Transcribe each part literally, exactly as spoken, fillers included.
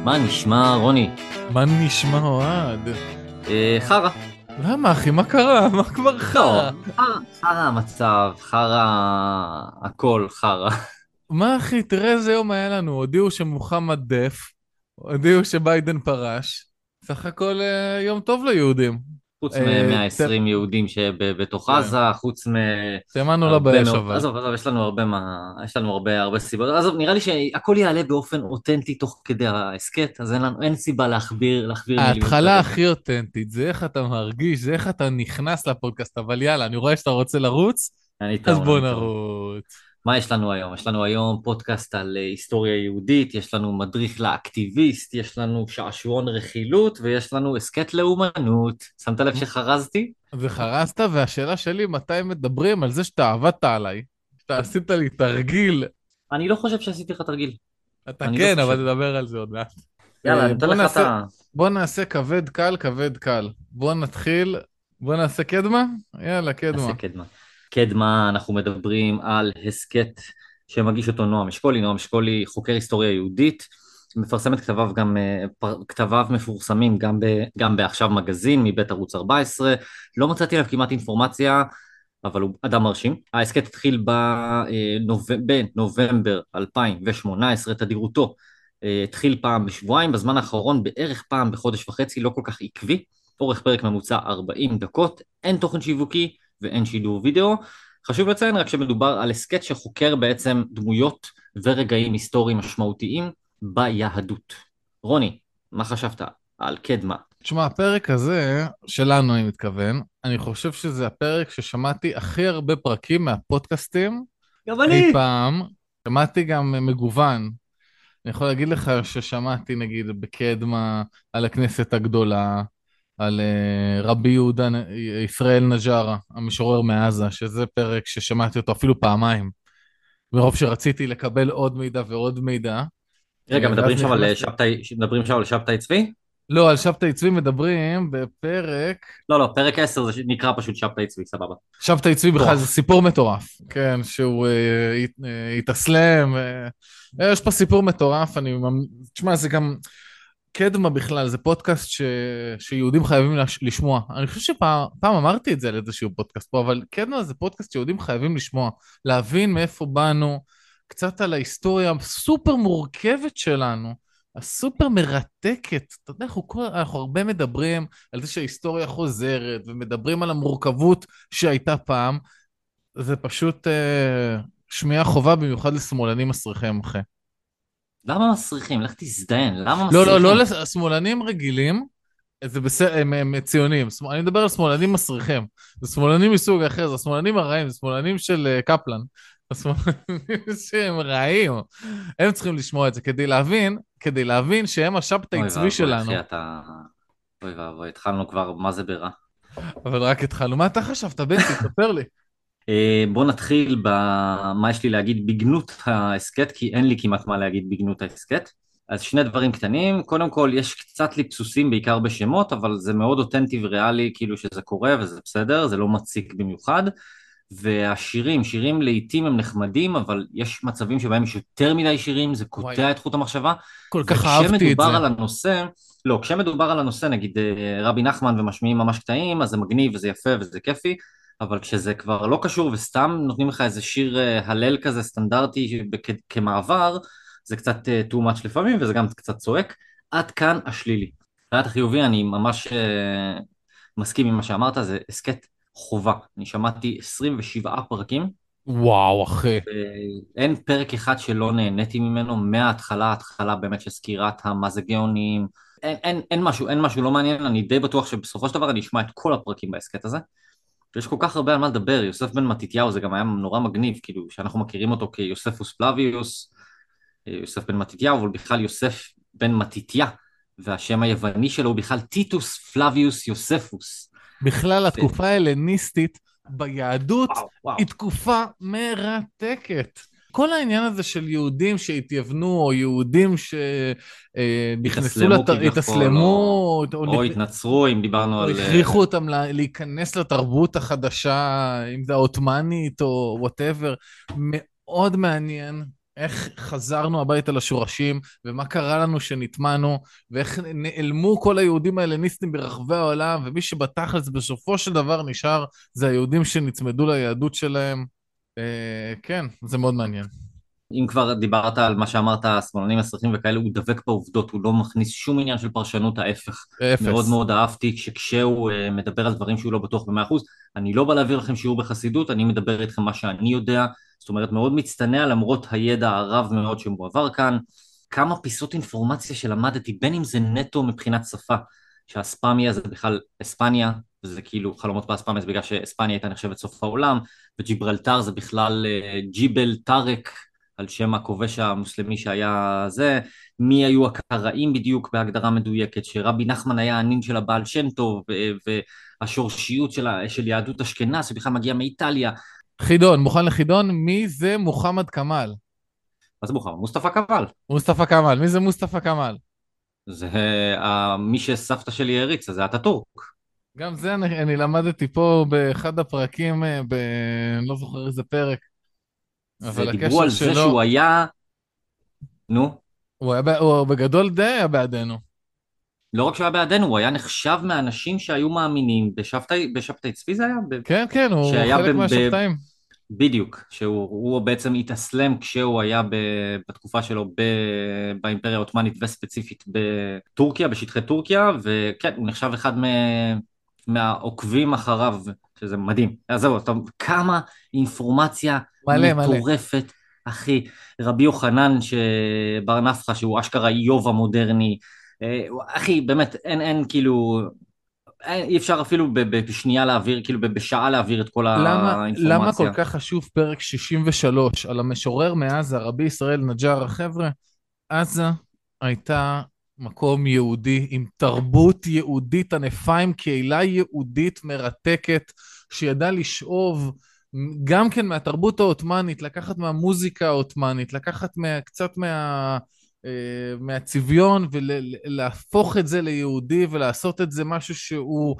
מה נשמע, רוני? מה נשמע אוהד? אה, חרא. למה אחי? מה קרה? מה כבר לא, חרא? חרא, חרא המצב, חרא הכל, חרא. מה אחי? תראה איזה יום היה לנו. הודיעו שמוחמד דף, הודיעו שביידן פרש. סך הכל אה, יום טוב ליהודים. חוץ אה, ת... מ-מאה ועשרים יהודים שבתוך כן. עזה, חוץ תימנו לה מהרבה באש מאוד, אבל. עזוב, עזוב, יש לנו הרבה מה, יש לנו הרבה, הרבה סיבות. עזוב, נראה לי שהכל יעלה באופן אותנטי תוך כדי ההסכת, אז אין לנו, אין סיבה להכביר, להכביר מילים ההתחלה כרגע. הכי אותנטית, זה איך אתה מרגיש, זה איך אתה נכנס לפודקאסט, אבל יאללה, אני רואה שאתה רוצה לרוץ, אני אז טעון, בוא אני טעון. נרוץ. מה יש לנו היום? יש לנו היום פודקאסט על אה, היסטוריה יהודית, יש לנו מדריך לאקטיביסט, יש לנו שעשועון רכילות ויש לנו הסכת לאומנות. שמת לב שחרזתי? וחרסת, והשאלה שלי, מתי מדברים על זה שאתה עבדת עליי? שאתה עשית לי תרגיל. אני לא חושב שעשיתי לך תרגיל. אתה אני לא כן, אבל חושב. נדבר על זה עוד מעט. יאללה, אה, אני נותן בוא לך את נעשה, ה... בוא נעשה כבד קל, כבד קל. בוא נתחיל, בוא נעשה קדמה? יאללה, נעשה קדמה. קדמה. קדמה, אנחנו מדברים על הסכת שמגיש אותו נועם אשכולי. נועם אשכולי חוקר היסטוריה יהודית, מפרסם את כתביו גם, אה, פר- כתביו מפורסמים גם, ב, גם בעכשיו מגזין מבית ערוץ ארבע עשרה. לא מצאתי עליו כמעט אינפורמציה, אבל הוא אדם מרשים. ההסכת התחיל בנוב... בנובמבר אלפיים ושמונה עשרה, תדירותו אה, התחיל פעם בשבועיים, בזמן האחרון בערך פעם בחודש וחצי, לא כל כך עקבי. אורך פרק ממוצע ארבעים דקות, אין תוכן שיווקי ואין שידור וידאו. חשוב לציין רק שמדובר על הסכת שחוקר בעצם דמויות ורגעים היסטוריים משמעותיים ביהדות. רוני, מה חשבת על קדמה? תשמע, הפרק הזה, שלנו אני מתכוון, אני חושב שזה הפרק ששמעתי הכי הרבה פרקים מהפודקאסטים גם אי אני. פעם. שמעתי גם מגוון. אני יכול להגיד לך ששמעתי נגיד בקדמה על הכנסת הגדולה, על אה, רבי יהודה נ- ישראל נג'ארה, המשורר מעזה, שזה פרק ששמעתי אותו אפילו פעמיים, מרוב שרציתי לקבל עוד מידע ועוד מידע, רגע, אה, ואז מדברים שם על נכנסתי. שבתאי, מדברים שם על שבתאי צבי? לא, על שבתאי צבי מדברים בפרק. לא, לא, פרק עשר זה נקרא פשוט שבתאי צבי, סבבה. שבתאי צבי בכלל זה מטורף. סיפור מטורף, כן, שהוא אה, הת- אה, התאסלם, אה, יש פה סיפור מטורף, אני, ממ- תשמע, זה גם, קדמה בכלל, זה פודקאסט ש... שיהודים חייבים לש... לשמוע. אני חושב שפעם פעם אמרתי את זה על איזשהו פודקאסט פה, אבל קדמה זה פודקאסט שיהודים חייבים לשמוע, להבין מאיפה באנו, קצת על ההיסטוריה הסופר מורכבת שלנו, הסופר מרתקת. אתה יודע, אנחנו, כל... אנחנו הרבה מדברים על זה שההיסטוריה חוזרת, ומדברים על המורכבות שהייתה פעם, זה פשוט אה, שמיעה חובה במיוחד לשמאלנים מסריחים, אחי. למה מסריחים? לך תזדיין, למה לא, לא, לא מסריחים? לשמאלנים רגילים, זה בסדר, הם, הם ציונים. שמאל- אני מדבר על שמאלנים מסריחים. זה שמאלנים מסוג אחר, זה שמאלנים הרעים, זה שמאלנים של אה, קפלן. זה שמאלנים שהם רעים. הם צריכים לשמוע את זה כדי להבין, כדי להבין שהם השבתאי אוי צבי ואבוי, שלנו. אחי, אתה... אוי ואבוי, התחלנו כבר, מה זה ברע? אבל רק התחלנו. מה אתה חשבת, בנצי? תספר לי. אה, בוא נתחיל במה יש לי להגיד בגנות ההסכת, כי אין לי כמעט מה להגיד בגנות ההסכת. אז שני דברים קטנים, קודם כל יש קצת ליפסוסים בעיקר בשמות, אבל זה מאוד אותנטי וריאלי כאילו שזה קורה וזה בסדר, זה לא מציק במיוחד. והשירים, שירים לעיתים הם נחמדים, אבל יש מצבים שבהם יש יותר מדי שירים, זה וואי, קוטע את חוט המחשבה. כל כך אהבתי את וכשמדובר זה. על הנושא, לא, כשמדובר על הנושא, נגיד אה, רבי נחמן ומשמיעים ממש קטעים, אז זה מגניב וזה יפה וזה כיפי, אבל כשזה כבר לא קשור וסתם נותנים לך איזה שיר אה, הלל כזה סטנדרטי בכ- כמעבר, זה קצת אה, too much לפעמים וזה גם קצת צועק. עד כאן השלילי. מבחינת החיובי אני ממש אה, מסכים עם מה שאמרת, זה הסכת חובה. אני שמעתי עשרים ושבעה פרקים, וואו, אחי. ואין פרק אחד שלא נהניתי ממנו מההתחלה, ההתחלה באמת של סקירת המזגאונים. אין, אין, אין משהו, אין משהו לא מעניין, אני די בטוח שבסופו של דבר אני אשמע את כל הפרקים בהסכת הזה. ויש כל כך הרבה על מה לדבר, יוסף בן מתתיהו זה גם היה נורא מגניב, כאילו שאנחנו מכירים אותו כיוספוס פלביוס, יוסף בן מתתיהו, אבל בכלל יוסף בן מתתיה, והשם היווני שלו הוא בכלל טיטוס פלביוס יוספוס. בכלל, ו... התקופה ההלניסטית ביהדות וואו, וואו. היא תקופה מרתקת. כל העניין הזה של יהודים שהתייוונו, או יהודים שנכנסו, התאסלמו לת... כביכול, או, התאסלמו, או, או נכ- התנצרו, אם דיברנו או על... הכריחו אותם לה... להיכנס לתרבות החדשה, אם זה העות'מאנית או וואטאבר, מאוד מעניין. איך חזרנו הביתה לשורשים, ומה קרה לנו שנטמענו, ואיך נעלמו כל היהודים ההלניסטים ברחבי העולם, ומי שבתכלס בסופו של דבר נשאר, זה היהודים שנצמדו ליהדות שלהם. אה, כן, זה מאוד מעניין. אם כבר דיברת על מה שאמרת, שמאלנים מסריחים וכאלה, הוא דבק בעובדות, הוא לא מכניס שום עניין של פרשנות, ההפך. מאוד אפס. מאוד אהבתי שכשהוא uh, מדבר על דברים שהוא לא בטוח במאה אחוז, אני לא בא להעביר לכם שיעור בחסידות, אני מדבר איתכם מה שאני יודע, זאת אומרת מאוד מצטנע למרות הידע הרב מאוד שמועבר כאן. כמה פיסות אינפורמציה שלמדתי, בין אם זה נטו מבחינת שפה, שהאספמיה זה בכלל אספניה, וזה כאילו חלומות באספמיה, זה בגלל שאספניה הייתה נחשבת סוף העולם, וג'יברלטר זה בכלל uh, ג'יבל טארק, על שם הכובש המוסלמי שהיה זה, מי היו הקראים בדיוק בהגדרה מדויקת, שרבי נחמן היה הנין של הבעל שם טוב, והשורשיות של, של יהדות אשכנז, שבכלל מגיעה מאיטליה. חידון, מוכן לחידון? מי זה מוחמד כמאל? מה זה מוחמד? מוסטפא כמאל. מוסטפא כמאל, מי זה מוסטפא כמאל? זה uh, מי שסבתא שלי העריצה, זה אטאטורק. גם זה אני, אני למדתי פה באחד הפרקים, ב... אני לא זוכר איזה פרק, אבל ודיברו הקשר על זה שלו, שהוא היה, נו, הוא, היה, ב- הוא בגדול די היה בעדנו. לא רק שהוא היה בעדנו, הוא היה נחשב מהאנשים שהיו מאמינים בשבתאי, בשבתאי צבי זה היה? ב... כן, כן, הוא שהיה ב... חלק ב... מהשבתאים. בדיוק, שהוא בעצם התאסלם כשהוא היה ב, בתקופה שלו ב, באימפריה העות'מאנית וספציפית בטורקיה, בשטחי טורקיה, וכן, הוא נחשב אחד מ, מהעוקבים אחריו, שזה מדהים. אז זהו, אתה, כמה אינפורמציה מלא, מלא. מטורפת, אחי. רבי יוחנן בר נפחא, שהוא אשכרה איוב המודרני, אה, אחי, באמת, אין, אין כאילו... אי אפשר אפילו בשנייה להעביר, כאילו בשעה להעביר את כל למה, למה כל האינפורמציה. כך חשוב פרק שישים ושלוש על המשורר מעזה, רבי ישראל נג'אר? החבר'ה, עזה הייתה מקום יהודי עם תרבות יהודית ענפה, עם קהילה יהודית מרתקת, שידעה לשאוב גם כן מהתרבות העות'מאנית, לקחת מהמוזיקה העות'מאנית, לקחת מה, קצת מה, אה, מהצביון ולהפוך את זה ליהודי ולעשות את זה משהו שהוא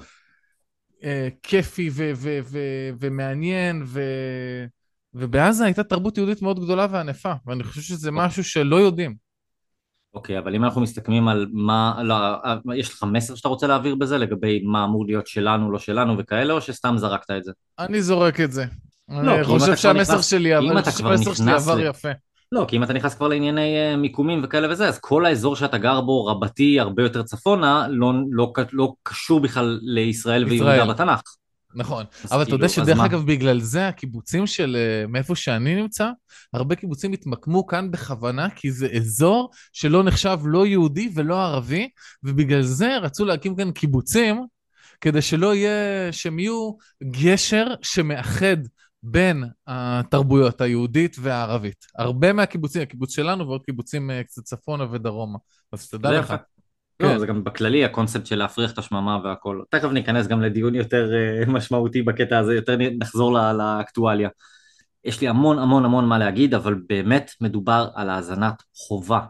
אה, כיפי ו- ו- ו- ומעניין, ו- ובעזה הייתה תרבות יהודית מאוד גדולה וענפה, ואני חושב שזה משהו שלא יודעים. אוקיי, אבל אם אנחנו מסתכלים על מה, לא, יש לך מסר שאתה רוצה להעביר בזה לגבי מה אמור להיות שלנו, לא שלנו וכאלה, או שסתם זרקת את זה? אני זורק את זה. לא, אני כי אם חושב אתה כבר שהמסר נכנס, שלי, כי אבל אם אני אתה חושב כבר שהמסר שלי נכנס עבר ל... יפה. לא, כי אם אתה נכנס כבר לענייני אה, מיקומים וכאלה וזה, אז כל האזור שאתה גר בו, רבתי, הרבה יותר צפונה, לא, לא, לא קשור בכלל לישראל ויהודה ישראל, בתנ"ך. נכון. אז אבל אתה יודע כאילו, אז שדרך מה? אגב, בגלל זה הקיבוצים של אה, מאיפה שאני נמצא, הרבה קיבוצים התמקמו כאן בכוונה, כי זה אזור שלא נחשב לא יהודי ולא ערבי, ובגלל זה רצו להקים כאן קיבוצים, כדי שלא יהיה, שהם יהיו גשר שמאחד בין התרבויות היהודית והערבית. הרבה מהקיבוצים, הקיבוץ שלנו ועוד קיבוצים אה, קצת צפונה ודרומה. אז תדע זה לך. יפה. כן. לא, זה גם בכללי הקונספט של להפריח את השממה והכל. תכף ניכנס גם לדיון יותר אה, משמעותי בקטע הזה, יותר נחזור ל- לאקטואליה. יש לי המון המון המון מה להגיד, אבל באמת מדובר על האזנת חובה.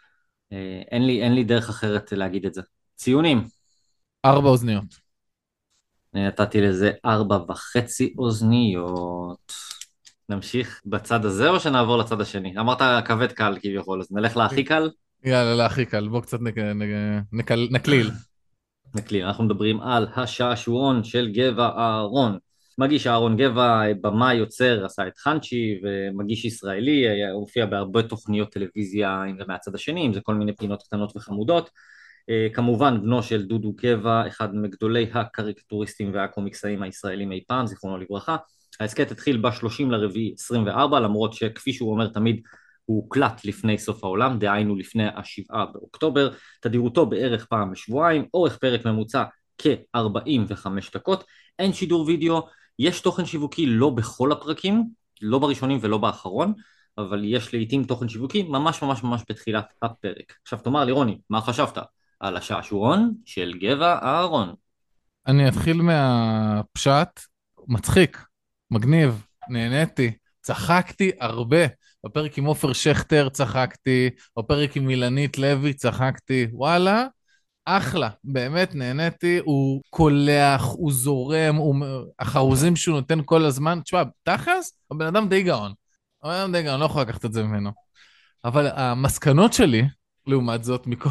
אה, אין לי, אין לי דרך אחרת להגיד את זה. ציונים. ארבע אוזניות. אני נתתי לזה ארבע וחצי אוזניות. נמשיך בצד הזה או שנעבור לצד השני? אמרת כבד קל כביכול, אז נלך להכי קל? יאללה, לא, הכי קל. בוא קצת נק... נק... נק... נקליל. נקליל. אנחנו מדברים על השעשועון של גבע אהרון. מגיש אהרון גבע, במאי, יוצר, עשה את חנצ'י, ומגיש ישראלי, הופיע בהרבה תוכניות טלוויזיה, אם זה מהצד השני, אם זה כל מיני פינות קטנות וחמודות. כמובן בנו של דודו גבע, אחד מגדולי הקריקטוריסטים והקומיקסאים הישראלים אי פעם, זיכרונו לברכה. ההסכת התחיל ב-שלושים לרביעי עשרים וארבע, למרות שכפי שהוא אומר תמיד, הוא הוקלט לפני סוף העולם, דהיינו לפני השבעה באוקטובר, תדירותו בערך פעם בשבועיים, אורך פרק ממוצע כ-ארבעים וחמש דקות, אין שידור וידאו, יש תוכן שיווקי לא בכל הפרקים, לא בראשונים ולא באחרון, אבל יש לעיתים תוכן שיווקי ממש ממש ממש בתחילת הפרק. עכשיו תאמר לי רוני, מה חשבת על השעשועון של גבע אהרון? אני אתחיל מהפשט. מצחיק, מגניב, נהניתי, צחקתי הרבה. בפרק עם עופר שכטר צחקתי, בפרק עם אילנית לוי צחקתי, וואלה, אחלה, באמת נהניתי, הוא קולח, הוא זורם, הוא... החרוזים שהוא נותן כל הזמן, תשמע, תכלס, הבן אדם די גאון. הבן אדם די גאון, לא יכול לקחת את זה ממנו. אבל המסקנות שלי, לעומת זאת, מכל...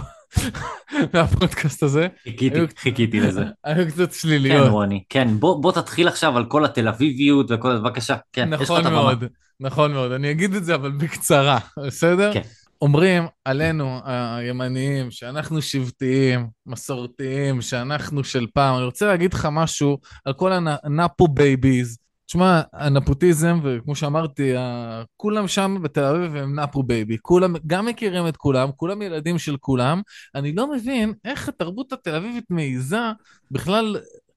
מהפודקאסט הזה, היו, חיכיתי, חיכיתי לזה. היו קצת כן, שליליות. רוני, כן, בוא, בוא תתחיל עכשיו על כל התל אביביות וכל, בבקשה, כן, יש לך את נכון הבמה. מאוד, נכון מאוד. אני אגיד את זה, אבל בקצרה, בסדר? כן. אומרים עלינו, הימניים, שאנחנו שבטיים, מסורתיים, שאנחנו של פעם. אני רוצה להגיד לך משהו על כל הנאפו בייביז. תשמע, הנפוטיזם, וכמו שאמרתי, ה- כולם שם בתל אביב הם נאפו בייבי. כולם, גם מכירים את כולם, כולם ילדים של כולם. אני לא מבין איך התרבות התל אביבית מעיזה בכלל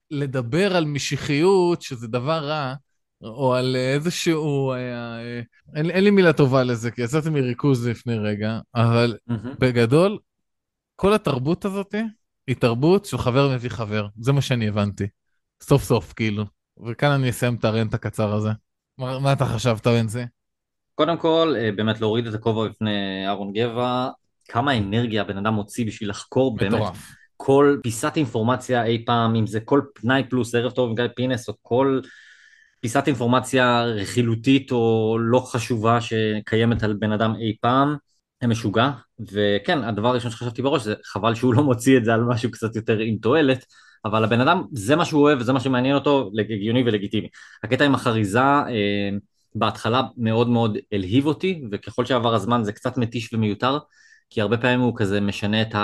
לדבר על משיחיות, שזה דבר רע, או על איזשהו... אה, אה, אין, אין לי מילה טובה לזה, כי יצאתי מריכוז לפני רגע, אבל מהמם. בגדול, כל התרבות הזאת היא תרבות של חבר מביא חבר. זה מה שאני הבנתי. סוף סוף, כאילו. וכאן אני אסיים את הרנט הקצר הזה. מה, מה אתה חשבת, בנזי? קודם כל, אה, באמת להוריד את הכובע בפני אהרון גבע, כמה אנרגיה הבן אדם מוציא בשביל לחקור באמת מטורף. כל פיסת אינפורמציה אי פעם, אם זה כל פנאי פלוס ערב טוב עם גיא פינס, או כל פיסת אינפורמציה רכילותית או לא חשובה שקיימת על בן אדם אי פעם, זה משוגע. וכן, הדבר הראשון שחשבתי בראש זה חבל שהוא לא מוציא את זה על משהו קצת יותר עם תועלת, אבל הבן אדם, זה מה שהוא אוהב וזה מה שמעניין אותו, הגיוני ולגיטימי. הקטע עם החריזה, אה, בהתחלה מאוד מאוד אלהיב אותי, וככל שעבר הזמן זה קצת מתיש ומיותר, כי הרבה פעמים הוא כזה משנה את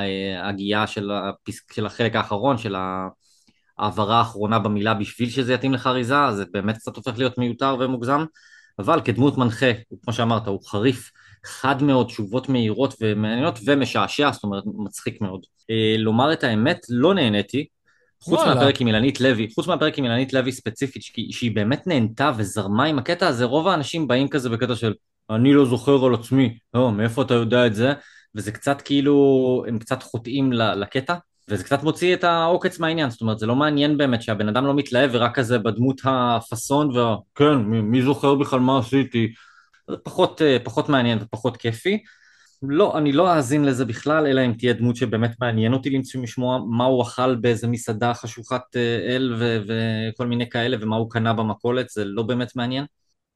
ההגייה של, הפס... של החלק האחרון, של העברה האחרונה במילה בשביל שזה יתאים לחריזה, אז זה באמת קצת הופך להיות מיותר ומוגזם, אבל כדמות מנחה, כמו שאמרת, הוא חריף, חד מאוד, תשובות מהירות ומעניינות ומשעשע, זאת אומרת מצחיק מאוד. אה, לומר את האמת, לא נהניתי, חוץ וואלה. מהפרק עם אילנית לוי, חוץ מהפרק עם אילנית לוי ספציפית, שהיא, שהיא באמת נהנתה וזרמה עם הקטע הזה, רוב האנשים באים כזה בקטע של אני לא זוכר על עצמי, לא, מאיפה אתה יודע את זה? וזה קצת כאילו, הם קצת חוטאים ל- לקטע, וזה קצת מוציא את העוקץ מהעניין, זאת אומרת, זה לא מעניין באמת שהבן אדם לא מתלהב ורק כזה בדמות הפאסון, וה... כן, מי, מי זוכר בכלל מה עשיתי? זה פחות, אה, פחות מעניין ופחות כיפי. לא, אני לא אאזין לזה בכלל, אלא אם תהיה דמות שבאמת מעניין אותי למצוא משמוע מה הוא אכל באיזה מסעדה חשוכת אה, אל ו- וכל מיני כאלה, ומה הוא קנה במכולת, זה לא באמת מעניין.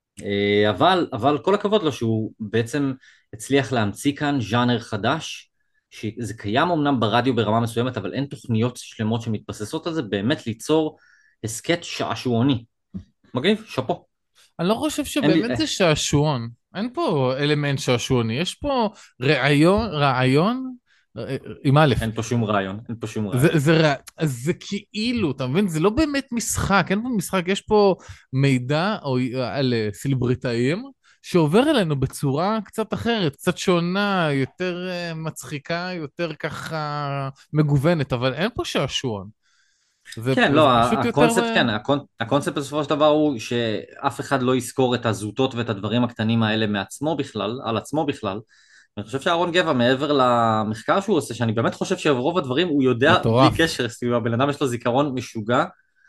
אה, אבל, אבל כל הכבוד לו שהוא בעצם הצליח להמציא כאן ז'אנר חדש, שזה קיים אמנם ברדיו ברמה מסוימת, אבל אין תוכניות שלמות שמתבססות על זה, באמת ליצור הסכת שעשועוני. מגניב, שאפו. אני לא חושב אין לי... שבאמת אה, זה שעשועון. אין פה אלמנט שעשועוני. יש פה רעיון, רעיון, אה, עם א', אין פה שום רעיון, אין פה שום זה, רעיון. זה, רע- זה כאילו, אתה מבין? זה לא באמת משחק, אין פה משחק, יש פה מידע או, על אה, סלבריטאים שעובר אלינו בצורה קצת אחרת, קצת שונה, יותר אה, מצחיקה, יותר ככה מגוונת, אבל אין פה שעשועון. זה, כן, זה לא, פשוט יותר... הקונספט, אה, כן, הקונ... הקונספט בסופו של דבר הוא שאף אחד לא יזכור את הזוטות ואת הדברים הקטנים האלה מעצמו בכלל, על עצמו בכלל. אני חושב שאהרון גבע, מעבר למחקר שהוא עושה, שאני באמת חושב שרוב הדברים הוא יודע בלי מטורף. קשר, כאילו הבן אדם יש לו זיכרון משוגע,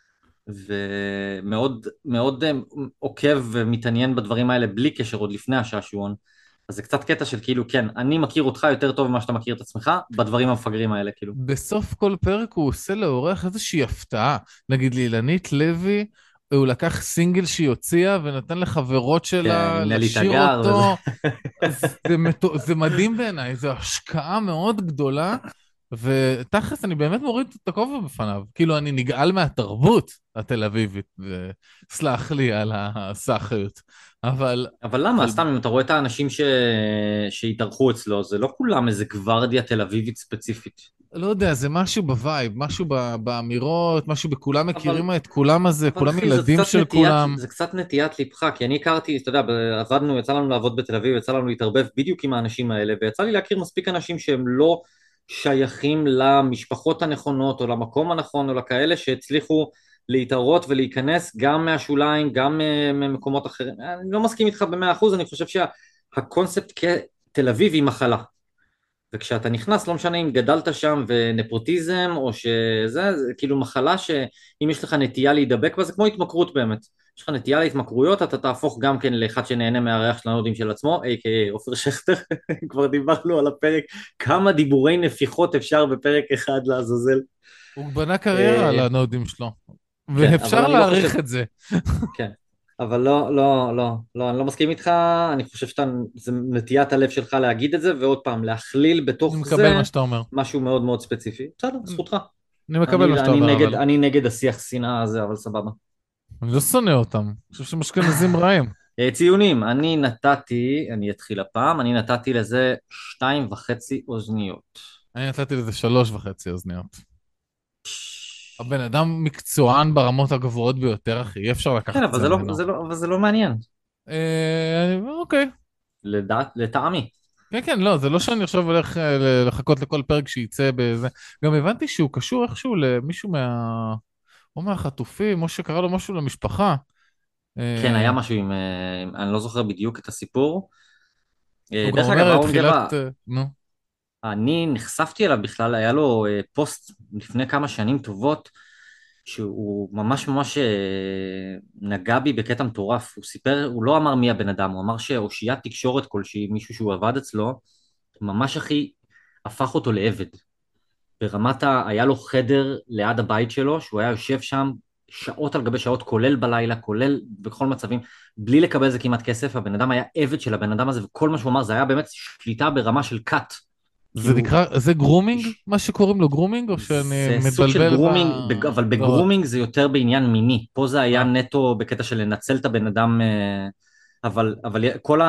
ומאוד מאוד אה, עוקב ומתעניין בדברים האלה בלי קשר עוד לפני השעשועון. אז זה קצת קטע של כאילו, כן, אני מכיר אותך יותר טוב ממה שאתה מכיר את עצמך, בדברים המפגרים האלה, כאילו. בסוף כל פרק הוא עושה לעורך איזושהי הפתעה. נגיד לאילנית לוי, הוא לקח סינגל שהיא הוציאה ונתן לחברות כן, שלה עם נלי לשיר תגר וזה. אותו. זה, מטו- זה מדהים בעיניי, זו השקעה מאוד גדולה, ותכלס אני באמת מוריד את הכובע בפניו. כאילו אני נגעל מהתרבות התל אביבית, וסלח לי על הסאחיות. אבל, אבל למה? אבל סתם, אם אתה רואה את האנשים ש... שהתארחו אצלו, זה לא כולם איזה גוורדיה תל אביבית ספציפית. לא יודע, זה משהו בווייב, משהו ב- באמירות, משהו בכולם אבל, מכירים את כולם הזה, אבל כולם אחי, זה ילדים קצת של נטיית, כולם. זה קצת נטיית ליבך, כי אני הכרתי, אתה יודע, עבדנו, יצא לנו לעבוד בתל אביב, יצא לנו להתערבב בדיוק עם האנשים האלה, ויצא לי להכיר מספיק אנשים שהם לא שייכים למשפחות הנכונות, או למקום הנכון, או לכאלה שהצליחו להתערות ולהיכנס גם מהשוליים, גם אה, ממקומות אחרים. אני לא מסכים איתך במאה אחוז, אני חושב שהקונספט כתל אביב היא מחלה. וכשאתה נכנס, לא משנה אם גדלת שם ונפוטיזם או שזה, זה כאילו מחלה שאם יש לך נטייה להידבק בה, זה כמו התמכרות באמת. יש לך נטייה להתמכרויות, אתה תהפוך גם כן לאחד שנהנה מהריח של הנודים של עצמו, איי קיי איי עופר שכטר, כבר דיברנו על הפרק, כמה דיבורי נפיחות אפשר בפרק אחד לעזאזל. הוא בנה קריירה על אה, הנודים שלו, כן, אבל ואפשר אני לא חושב, להעריך את זה. כן. אבל לא, לא, לא, לא, אני לא מסכים איתך, אני חושב שאתה, זה נטיית הלב שלך להגיד את זה, ועוד פעם, להכליל אני בתוך מקבל זה מה שאתה אומר. משהו מאוד מאוד ספציפי. בסדר, אני זכותך. אני מקבל מה אני, שאתה אני אומר, נגד, אבל אני נגד השיח שנאה הזה, אבל סבבה. אני לא שונא אותם. אני חושב שהם אשכנזים רעים. אה, ציונים, אני נתתי, אני אתחיל הפעם, אני נתתי לזה שתיים וחצי אוזניות. אני נתתי לזה שלוש וחצי אוזניות. הבן אדם מקצוען ברמות הגבוהות ביותר, אחי, אי אפשר כן, לקחת את אבל זה זה לא, ממנו. זה לא, אבל זה לא מעניין, אה, אני- אוקיי. לדעת, לטעמי. כן, כן, לא, זה לא שאני עכשיו הולך אה, ל- לחכות לכל פרק שייצא בזה. גם הבנתי שהוא קשור איכשהו למישהו מה... או מהחטופים, או שקרה לו משהו למשפחה. כן, אה, היה משהו עם, אה, אני לא זוכר בדיוק את הסיפור. אה, הוא גם דרך אגב, אומר אהרון תחילת... גבע, אה, נו. אני נחשפתי אליו בכלל, היה לו אה, פוסט לפני כמה שנים טובות, שהוא ממש ממש אה, נגע בי בקטע מטורף. הוא סיפר, הוא לא אמר מי הבן אדם, הוא אמר שאושיית תקשורת כלשהי, מישהו שהוא עבד אצלו, ממש הכי הפך אותו לעבד. ברמת ה... היה לו חדר ליד הבית שלו, שהוא היה יושב שם שעות על גבי שעות, כולל בלילה, כולל בכל מצבים, בלי לקבל על זה כמעט כסף. הבן אדם היה עבד של הבן אדם הזה, וכל מה שהוא אמר זה היה באמת שליטה ברמה של קאט. זה כאילו, נקרא, זה גרומינג? מה שקוראים לו גרומינג? או שאני זה סוג של מתבלבל ב... גרומינג, בג- אבל לא. בגרומינג זה יותר בעניין מיני. פה זה היה אה, נטו בקטע של לנצל את הבן אדם, אה, אבל, אבל כל ה...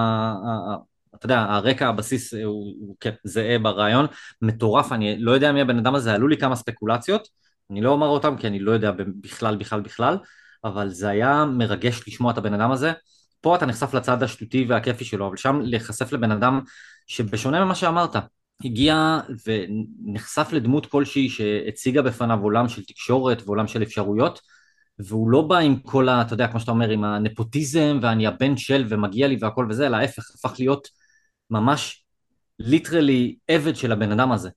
ה- אתה יודע, הרקע, הבסיס אה, הוא, הוא כן, זהה ברעיון, מטורף, אני לא יודע מי הבן אדם הזה, עלו לי כמה ספקולציות, אני לא אומר אותם כי אני לא יודע בכלל, בכלל, בכלל, אבל זה היה מרגש לשמוע את הבן אדם הזה. פה אתה נחשף לצד השטותי והכיפי שלו, אבל שם להיחשף לבן אדם שבשונה ממה שאמרת, הגיע ונחשף לדמות כלשהי שהציגה בפניו עולם של תקשורת ועולם של אפשרויות, והוא לא בא עם כל ה... אתה יודע, כמו שאתה אומר, עם הנפוטיזם ואני הבן של ומגיע לי והכל וזה, אלא ההפך, הפך להיות ממש ליטרלי עבד של הבן אדם הזה.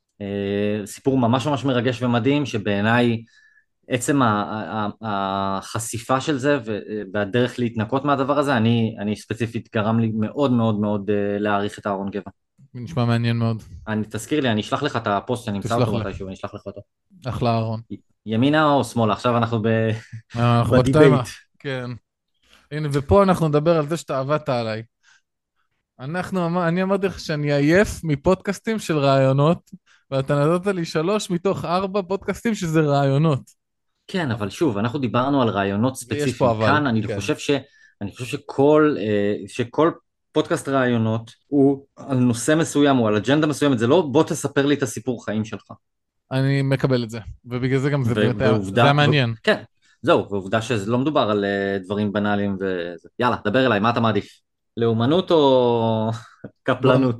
אה, סיפור ממש ממש מרגש ומדהים, שבעיניי עצם ה- ה- ה- החשיפה של זה והדרך להתנקות מהדבר הזה, אני, אני ספציפית גרם לי מאוד מאוד מאוד אה, להעריך את אהרון גבע. נשמע מעניין מאוד. אני, תזכיר לי, אני אשלח לך את הפוסט, שאני אמצא תשלח אותו לי. מתישהו, אני אשלח לך אותו. אחלה אהרון. י- ימינה או שמאלה? עכשיו אנחנו ב... אה, אנחנו בקטנה. בדיבייט. כן. הנה, ופה אנחנו נדבר על זה שאתה עבדת עליי. אנחנו, אמר- אני אמרתי לך שאני עייף מפודקאסטים של רעיונות, ואתה נתת לי שלוש מתוך ארבע פודקאסטים שזה רעיונות. כן, אבל שוב, אנחנו דיברנו על רעיונות ויש פה ספציפיים. אבל, כאן אני כן. חושב ש... אני חושב שכל, אה, שכל פודקאסט רעיונות הוא על נושא מסוים, הוא על אג'נדה מסוימת, זה לא בוא תספר לי את הסיפור חיים שלך. אני מקבל את זה, ובגלל זה גם זה ו- באמת היה, זה ועובדה, היה ו... מעניין. כן, זהו, ועובדה שלא מדובר על אה, דברים בנאליים וזה. יאללה, דבר אליי, מה אתה מעדיף? לאומנות או בוא, קפלנות?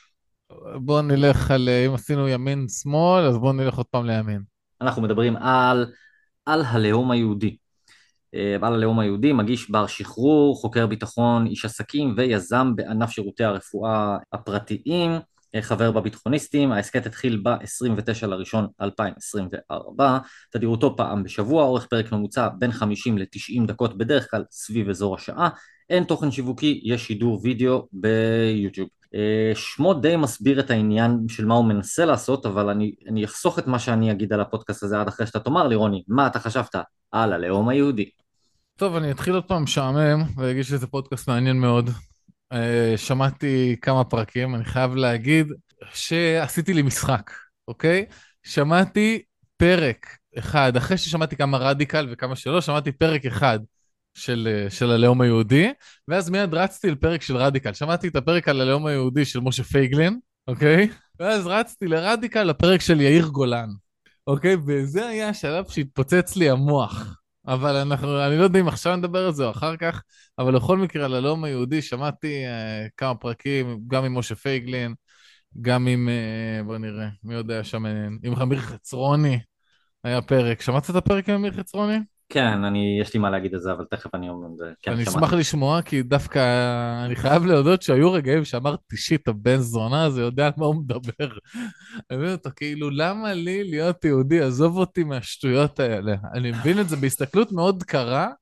בוא נלך על, אם עשינו ימין-שמאל, אז בוא נלך עוד פעם לימין. אנחנו מדברים על, על הלאום היהודי. אה, על הלאום היהודי, מגיש בר שחרור, חוקר ביטחון, איש עסקים ויזם בענף שירותי הרפואה הפרטיים, אה, חבר בביטחוניסטים. ההסכת התחיל ב-עשרים ותשעה לראשון אלפיים עשרים וארבע, תדירותו פעם בשבוע, אורך פרק ממוצע בין חמישים ל-תשעים דקות, בדרך כלל סביב אזור השעה. אין תוכן שיווקי, יש שידור וידאו ביוטיוב. אה, שמו די מסביר את העניין של מה הוא מנסה לעשות, אבל אני, אני אחסוך את מה שאני אגיד על הפודקאסט הזה עד אחרי שאתה תאמר לי, רוני, מה אתה חשבת על הלאום היהודי? טוב, אני אתחיל עוד פעם משעמם, ואגיד שזה פודקאסט מעניין מאוד. אה, שמעתי כמה פרקים, אני חייב להגיד שעשיתי לי משחק, אוקיי? שמעתי פרק אחד, אחרי ששמעתי כמה רדיקל וכמה שלא, שמעתי פרק אחד של, אה, של הלאום היהודי, ואז מיד רצתי לפרק של רדיקל. שמעתי את הפרק על הלאום היהודי של משה פייגלין, אוקיי? ואז רצתי לרדיקל לפרק של יאיר גולן, אוקיי? וזה היה השלב שהתפוצץ לי המוח. אבל אנחנו, אני לא יודע אם עכשיו נדבר על זה או אחר כך, אבל בכל מקרה, על הלאום היהודי שמעתי uh, כמה פרקים, גם עם משה פייגלין, גם עם, uh, בוא נראה, מי יודע שם, עם אמיר חצרוני היה פרק. שמעת את הפרק עם אמיר חצרוני? כן, אני, יש לי מה להגיד על זה, אבל תכף אני אומר את זה. כן, אני שמעתי. אשמח לשמוע, כי דווקא אני חייב להודות שהיו רגעים שאמרתי, שיט, הבן זונה הזה יודע על מה הוא מדבר. אני מבין אותו, כאילו, למה לי להיות יהודי? עזוב אותי מהשטויות האלה. אני מבין את זה בהסתכלות מאוד קרה,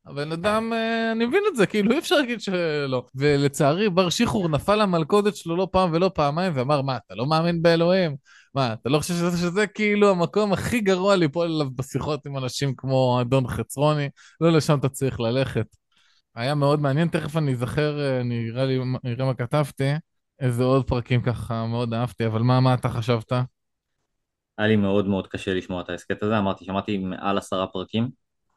הבן אדם, אה, אני מבין את זה, כאילו אי אפשר להגיד שלא. ולצערי, בר שיחור נפל למלכודת שלו לא פעם ולא פעמיים, ואמר, מה, אתה לא מאמין באלוהים? מה, אתה לא חושב שזה, שזה כאילו המקום הכי גרוע ליפול עליו בשיחות עם אנשים כמו אדון חצרוני? לא לשם אתה צריך ללכת. היה מאוד מעניין, תכף אני אזכר, אה, אני אראה לי, אראה מה כתבתי, איזה עוד פרקים ככה מאוד אהבתי, אבל מה, מה אתה חשבת? היה לי מאוד מאוד קשה לשמוע את ההסכת הזה, אמרתי, שמעתי מעל עשרה פרקים.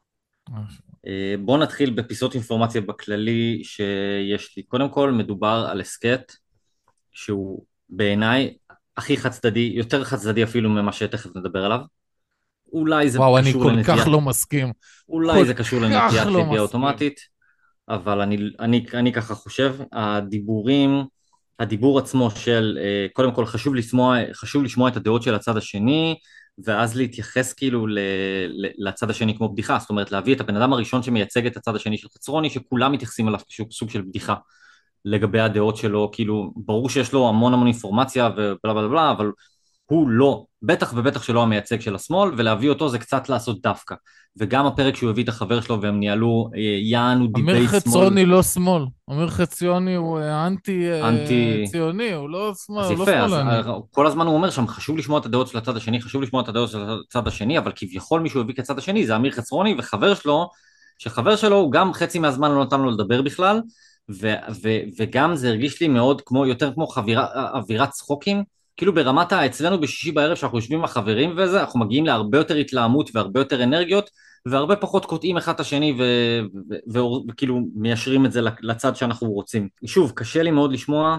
אה, בואו נתחיל בפיסות אינפורמציה בכללי שיש לי. קודם כל, מדובר על הסכת שהוא בעיניי הכי חד צדדי, יותר חד צדדי אפילו ממה שתכף נדבר עליו. אולי זה וואו, אני קשור כל כך לנטיית, לא מסכים. אולי כל זה קשור כך לנטיית לא לוי מסכים. האוטומטית, אבל אני, אני, אני ככה חושב, הדיבורים, הדיבור עצמו של, אה, קודם כל חשוב לשמוע, חשוב לשמוע את הדעות של הצד השני, ואז להתייחס כאילו ל, ל, לצד השני כמו בדיחה, זאת אומרת להביא את הבן אדם הראשון שמייצג את הצד השני של חצרוני, שכולם מתייחסים אליו כשוק סוג של בדיחה לגבי הדעות שלו, כאילו ברור שיש לו המון המון אינפורמציה ובלה בלה בלה, אבל הוא לא, בטח ובטח שלא המייצג של השמאל, ולהביא אותו זה קצת לעשות דווקא. וגם הפרק שהוא הביא את החבר שלו והם ניהלו אה, יענו אמיר דיבייט שמאל, חצרוני לא שמאל. אמיר חצרוני הוא אה, אנטי אה, אנטי. ציוני, הוא לא שמאל, אז הוא לא יפה, אז שמאלני. אה, כל הזמן הוא אומר שם, חשוב לשמוע את הדעות של הצד השני, חשוב לשמוע את הדעות של הצד השני, אבל כביכול מישהו הביא כצד השני, זה אמיר חצרוני וחבר שלו, שחבר שלו הוא גם חצי מהזמן לא נתן לו לדבר בכלל, ו- ו- וגם זה הרגיש לי מאוד כמו, יותר כמו חבירה, אווירת צחוקים, כאילו ברמת ה- אצלנו בשישי בערב שאנחנו יושבים עם החברים וזה, אנחנו מגיעים להרבה יותר התלהמות והרבה יותר אנרגיות, והרבה פחות קוטעים אחד את השני וכאילו מיישרים את זה לצד שאנחנו רוצים. שוב, קשה לי מאוד לשמוע,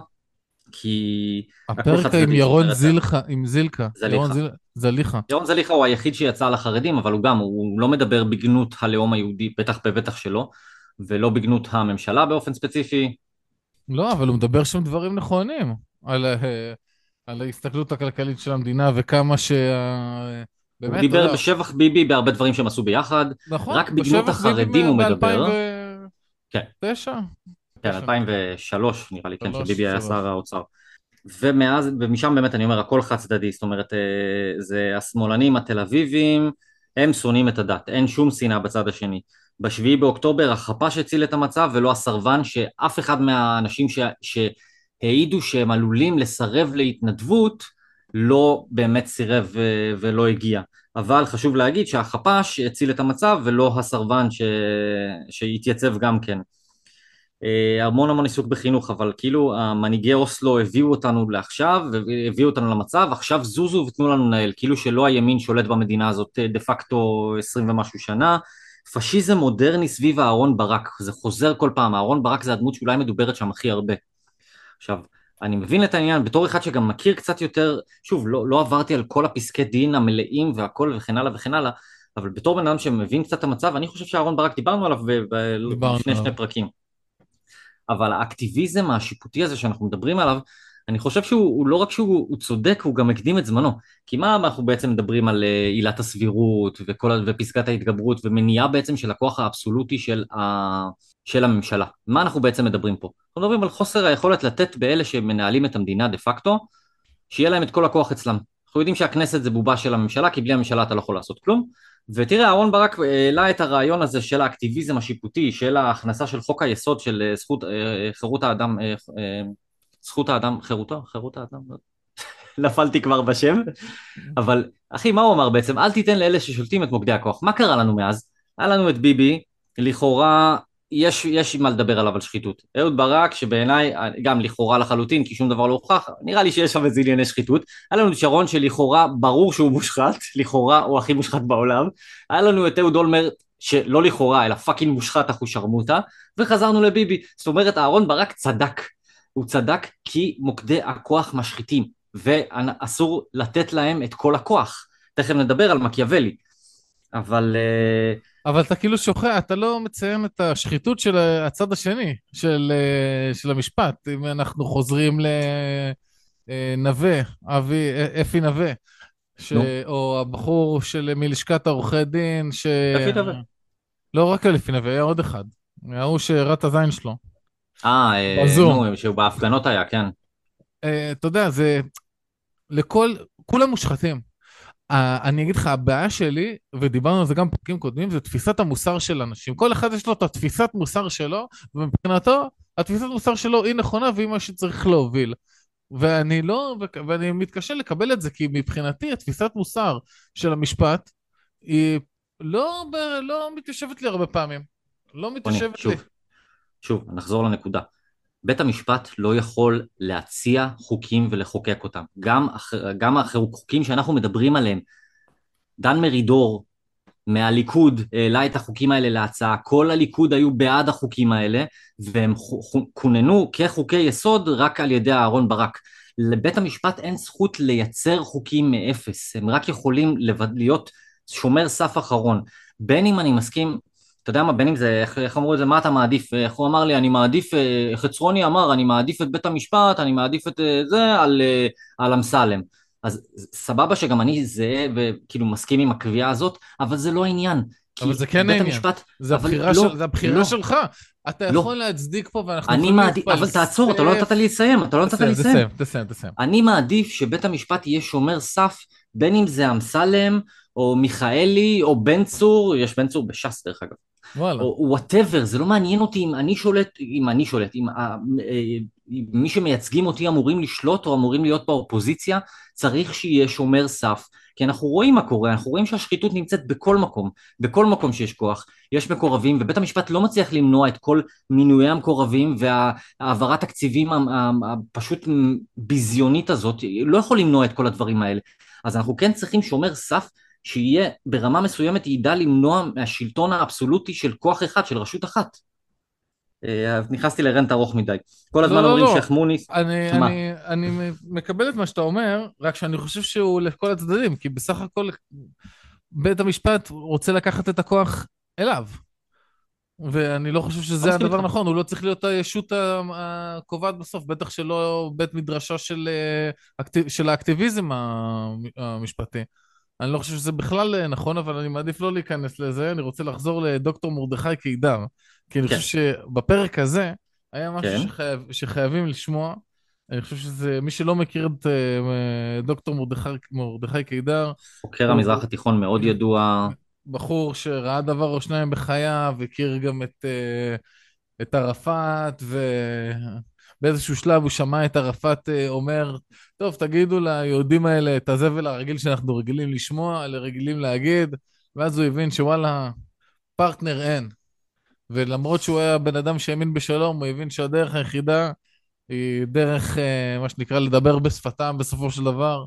כי הכל חד הפרק עם צדדי, זאת ירון אומרת, זילכה, עם זילכה, ירון זליכה. זיל... זליכה. ירון זליכה הוא היחיד שיצא לחרדים, אבל הוא גם, הוא לא מדבר בגנות הלאום היהודי, בטח בבטח שלו, ולא בגנות הממשלה באופן ספציפי. לא, אבל הוא מדבר שם דברים נכונים, על, ה- על ההסתכלות הכלכלית של המדינה וכמה שה... הוא באמת, אתה דיבר יודע, בשבח ביבי בהרבה דברים שהם עשו ביחד, נכון, רק בגנות בשבח ביבי החרדים הוא מדבר. כן, ב-אלפיים ותשע? כן, תשע נראה לי. אלפיים ושלוש נראה לי, כן, שלוש, שביבי היה שלוש. שר האוצר. ומאז, ומשם באמת אני אומר, הכל חד צדדי, זאת אומרת, אה, זה השמאלנים התל אביבים, הם שונאים את הדת, אין שום שנאה בצד השני. בשביעי באוקטובר החפ"ש הציל את המצב ולא הסרבן, שאף אחד מהאנשים ש... שהעידו שהם עלולים לסרב להתנדבות, לא באמת סירב ו... ולא הגיע. אבל חשוב להגיד שהחפ"ש הציל את המצב ולא הסרבן ש... שהתייצב גם כן. אה, המון המון עיסוק בחינוך, אבל כאילו המנהיגי אוסלו הביאו אותנו לעכשיו, הביאו אותנו למצב, עכשיו זוזו ותנו לנו לנהל, כאילו שלא הימין שולט במדינה הזאת דה פקטו עשרים ומשהו שנה, פשיזם מודרני סביב אהרון ברק, זה חוזר כל פעם, אהרון ברק זה הדמות שאולי מדוברת שם הכי הרבה. עכשיו, אני מבין את העניין, בתור אחד שגם מכיר קצת יותר, שוב, לא, לא עברתי על כל הפסקי דין המלאים והכל וכן הלאה וכן הלאה, אבל בתור בן אדם שמבין קצת את המצב, אני חושב שאהרון ברק, דיברנו עליו ב- ב- דיברנו לפני עליו. שני פרקים. אבל האקטיביזם השיפוטי הזה שאנחנו מדברים עליו, אני חושב שהוא לא רק שהוא הוא צודק, הוא גם הקדים את זמנו. כי מה אנחנו בעצם מדברים על אה, עילת הסבירות וכל, ופסקת ההתגברות ומניעה בעצם של הכוח האבסולוטי של, ה, של הממשלה. מה אנחנו בעצם מדברים פה? אנחנו מדברים על חוסר היכולת לתת באלה שמנהלים את המדינה דה פקטו, שיהיה להם את כל הכוח אצלם. אנחנו יודעים שהכנסת זה בובה של הממשלה, כי בלי הממשלה אתה לא יכול לעשות כלום. ותראה, אהרון ברק העלה את הרעיון הזה של האקטיביזם השיפוטי, של ההכנסה של חוק היסוד של אה, זכות, אה, חירות האדם, אה, אה, זכות האדם, חירותו, חירות האדם, נפלתי כבר בשם, אבל אחי, מה הוא אמר בעצם? אל תיתן לאלה ששולטים את מוקדי הכוח. מה קרה לנו מאז? היה לנו את ביבי, לכאורה יש, יש מה לדבר עליו על שחיתות. אהוד ברק, שבעיניי, גם לכאורה לחלוטין, כי שום דבר לא הוכח, נראה לי שיש שם איזה ענייני שחיתות. היה לנו את שרון שלכאורה ברור שהוא מושחת, לכאורה הוא הכי מושחת בעולם. היה לנו את אהוד אולמרט, שלא לכאורה, אלא פאקינג מושחת אחו שרמוטה, וחזרנו לביבי. זאת אומרת, אהרון ברק צדק. הוא צדק כי מוקדי הכוח משחיתים, ואסור לתת להם את כל הכוח. תכף נדבר על מקיאוולי, אבל... אה, אבל אתה כאילו שוכח, אתה לא מציין את השחיתות של הצד השני, של, אה, של המשפט. אם אנחנו חוזרים לנווה, אבי, אפי נווה, ש... נו, או הבחור של מלשכת עורכי דין, ש... לפי דבר. לא רק לפי נווה, היה עוד אחד. ההוא שהראה את הזין שלו. אה, אה, בזום. נו, שהוא בהפגנות היה, כן. אה, אתה יודע, זה לכל, כולם מושחתים. אני אגיד לך, הבעיה שלי, ודיברנו על זה גם בפרקים קודמים, זה תפיסת המוסר של אנשים. כל אחד יש לו את התפיסת מוסר שלו, ומבחינתו, התפיסת מוסר שלו היא נכונה והיא מה שצריך להוביל. ואני לא, ואני מתקשה לקבל את זה, כי מבחינתי התפיסת מוסר של המשפט היא לא, לא מתיישבת לי הרבה פעמים. לא רוני, מתיישבת לי. שוב, שוב, נחזור לנקודה. בית המשפט לא יכול להציע חוקים ולחוקק אותם. גם, גם החוקים שאנחנו מדברים עליהם, דן מרידור מהליכוד העלה את החוקים האלה להצעה, כל הליכוד היו בעד החוקים האלה, והם כוננו כחוקי יסוד רק על ידי אהרון ברק. לבית המשפט אין זכות לייצר חוקים מאפס, הם רק יכולים להיות שומר סף אחרון. בין אם אני מסכים, אתה יודע מה, בין אם זה, איך, איך אמרו את זה, מה אתה מעדיף? איך הוא אמר לי, אני מעדיף, חצרוני אמר, אני מעדיף את בית המשפט, אני מעדיף את זה על, על אמסלם. אז סבבה שגם אני זהה וכאילו מסכים עם הקביעה הזאת, אבל זה לא העניין. אבל זה כן העניין. המשפט, זה הבחירה, לא, של, זה הבחירה לא, שלך. אתה לא. יכול להצדיק פה ואנחנו יכולים להתפלסף. אבל תעצור, אתה לא נתת לי לסיים, אתה לא נתת לי לסיים. תסיים, תסיים, תסיים. אני מעדיף שבית המשפט יהיה שומר סף, בין אם זה אמסלם, או מיכאלי, או בן צור, יש בן צור בש"ס דרך אגב. וואלה. או whatever, זה לא מעניין אותי אם אני שולט, אם אני שולט, אם מי שמייצגים אותי אמורים לשלוט או אמורים להיות באופוזיציה, צריך שיהיה שומר סף, כי אנחנו רואים מה קורה, אנחנו רואים שהשחיתות נמצאת בכל מקום, בכל מקום שיש כוח, יש מקורבים, ובית המשפט לא מצליח למנוע את כל מינויי המקורבים, והעברת תקציבים הפשוט ביזיונית הזאת, לא יכול למנוע את כל הדברים האלה. אז אנחנו כן צריכים שומר סף, שיהיה ברמה מסוימת ידע למנוע מהשלטון האבסולוטי של כוח אחד, של רשות אחת. נכנסתי לרנט ארוך מדי. כל הזמן לא, אומרים לא, שייח מוניס. אני, אני, אני מקבל את מה שאתה אומר, רק שאני חושב שהוא לכל הצדדים, כי בסך הכל בית המשפט רוצה לקחת את הכוח אליו. ואני לא חושב שזה הדבר נכון, הוא לא צריך להיות הישות הקובעת בסוף, בטח שלא בית מדרשה של, של האקטיביזם המשפטי. אני לא חושב שזה בכלל נכון, אבל אני מעדיף לא להיכנס לזה, אני רוצה לחזור לדוקטור מרדכי קידר, כי אני חושב שבפרק הזה היה משהו שחייב, שחייבים לשמוע, אני חושב שזה, מי שלא מכיר את דוקטור מרדכי, מרדכי קידר, חוקר המזרח התיכון מאוד ידוע, בחור שראה דבר או שניים בחייו, הכיר גם את, את ערפאת, ובאיזשהו שלב הוא שמע את ערפאת אומר, טוב, תגידו ליהודים האלה את הזבל הרגיל שאנחנו רגילים לשמוע, אלה רגילים להגיד, ואז הוא הבין שוואלה, פרטנר אין. ולמרות שהוא היה בן אדם שהאמין בשלום, הוא הבין שהדרך היחידה היא דרך, מה שנקרא, לדבר בשפתם בסופו של דבר.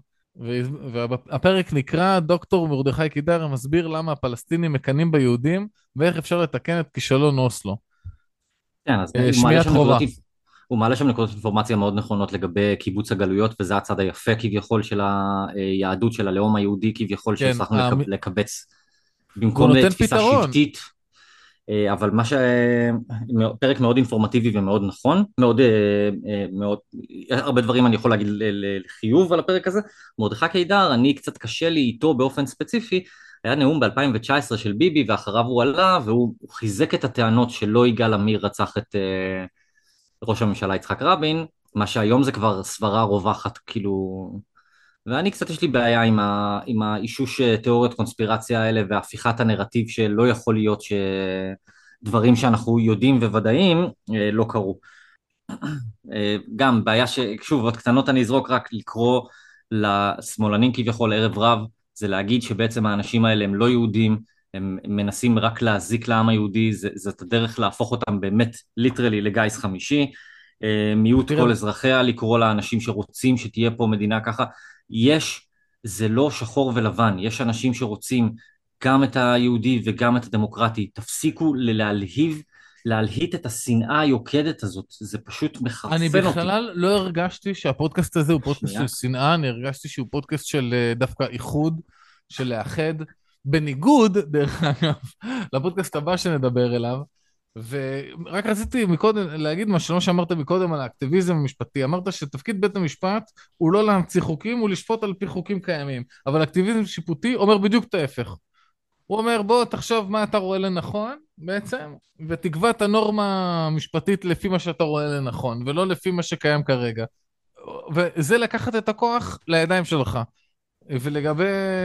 והפרק נקרא דוקטור מרדכי קידר מסביר למה הפלסטינים מקנאים ביהודים ואיך אפשר לתקן את כישלון אוסלו. כן, אז שמיעת חובה. הוא מעלה שם נקודות אינפורמציה מאוד נכונות לגבי קיבוץ הגלויות, וזה הצד היפה כביכול של היהדות של הלאום היהודי כביכול, כן, שהצלחנו המ... לקבץ במקום לתפיסה שבטית. אבל מה ש... פרק מאוד אינפורמטיבי ומאוד נכון, מאוד, מאוד, הרבה דברים אני יכול להגיד לחיוב על הפרק הזה. מרדכי קידר, אני קצת קשה לי איתו באופן ספציפי, היה נאום ב-אלפיים תשע עשרה של ביבי, ואחריו הוא עלה, והוא חיזק את הטענות שלא יגאל עמיר רצח את ראש הממשלה יצחק רבין, מה שהיום זה כבר סברה רווחת, כאילו... ואני קצת יש לי בעיה עם, ה... עם האישוש תיאוריות קונספירציה האלה, והפיכת הנרטיב שלא יכול להיות שדברים שאנחנו יודעים וודאים לא קרו. גם בעיה ששוב, עוד קטנות אני אזרוק, רק לקרוא לשמאלנים כביכול ערב רב, זה להגיד שבעצם האנשים האלה הם לא יהודים, הם מנסים רק להזיק לעם היהודי, זאת הדרך להפוך אותם באמת ליטרלי לגייס חמישי, מיעוט כל אזרחיה, לקרוא לאנשים שרוצים שתהיה פה מדינה ככה, יש, זה לא שחור ולבן, יש אנשים שרוצים גם את היהודי וגם את הדמוקרטי, תפסיקו להלהיב, להלהיט את השנאה היוקדת הזאת, זה פשוט מחרפן אותי. אני בכלל לא הרגשתי שהפודקאסט הזה הוא פודקאסט של שנאה, אני הרגשתי שהוא פודקאסט של דווקא איחוד, של לאחד, בניגוד, דרך אגב, לפודקאסט הבא שנדבר אליו, ורק רציתי מקודם להגיד מה שלא שאמרת מקודם על האקטיביזם המשפטי, אמרת שתפקיד בית המשפט הוא לא להמציא חוקים, הוא לשפוט על פי חוקים קיימים, אבל אקטיביזם שיפוטי אומר בדיוק את ההפך. הוא אומר בוא תחשוב מה אתה רואה לנכון בעצם, ותקבע את הנורמה המשפטית לפי מה שאתה רואה לנכון, ולא לפי מה שקיים כרגע. וזה לקחת את הכוח לידיים שלך. ולגבי,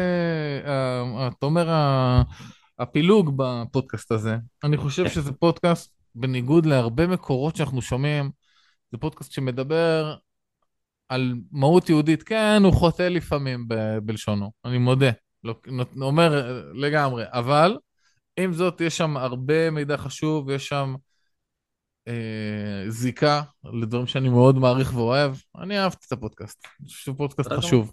אה, אתה אומר, ה- הפילוג בפודקאסט הזה, אני חושב כן. שזה פודקאסט, בניגוד להרבה מקורות שאנחנו שומעים, זה פודקאסט שמדבר על מהות יהודית. כן, הוא חוטא לפעמים ב- בלשונו, אני מודה, לא, נות- אומר אה, לגמרי, אבל עם זאת, יש שם הרבה מידע חשוב, יש שם אה, זיקה לדברים שאני מאוד מעריך ואוהב. אני אהבתי את הפודקאסט, אני חושב שהוא פודקאסט בסדר גמור. חשוב.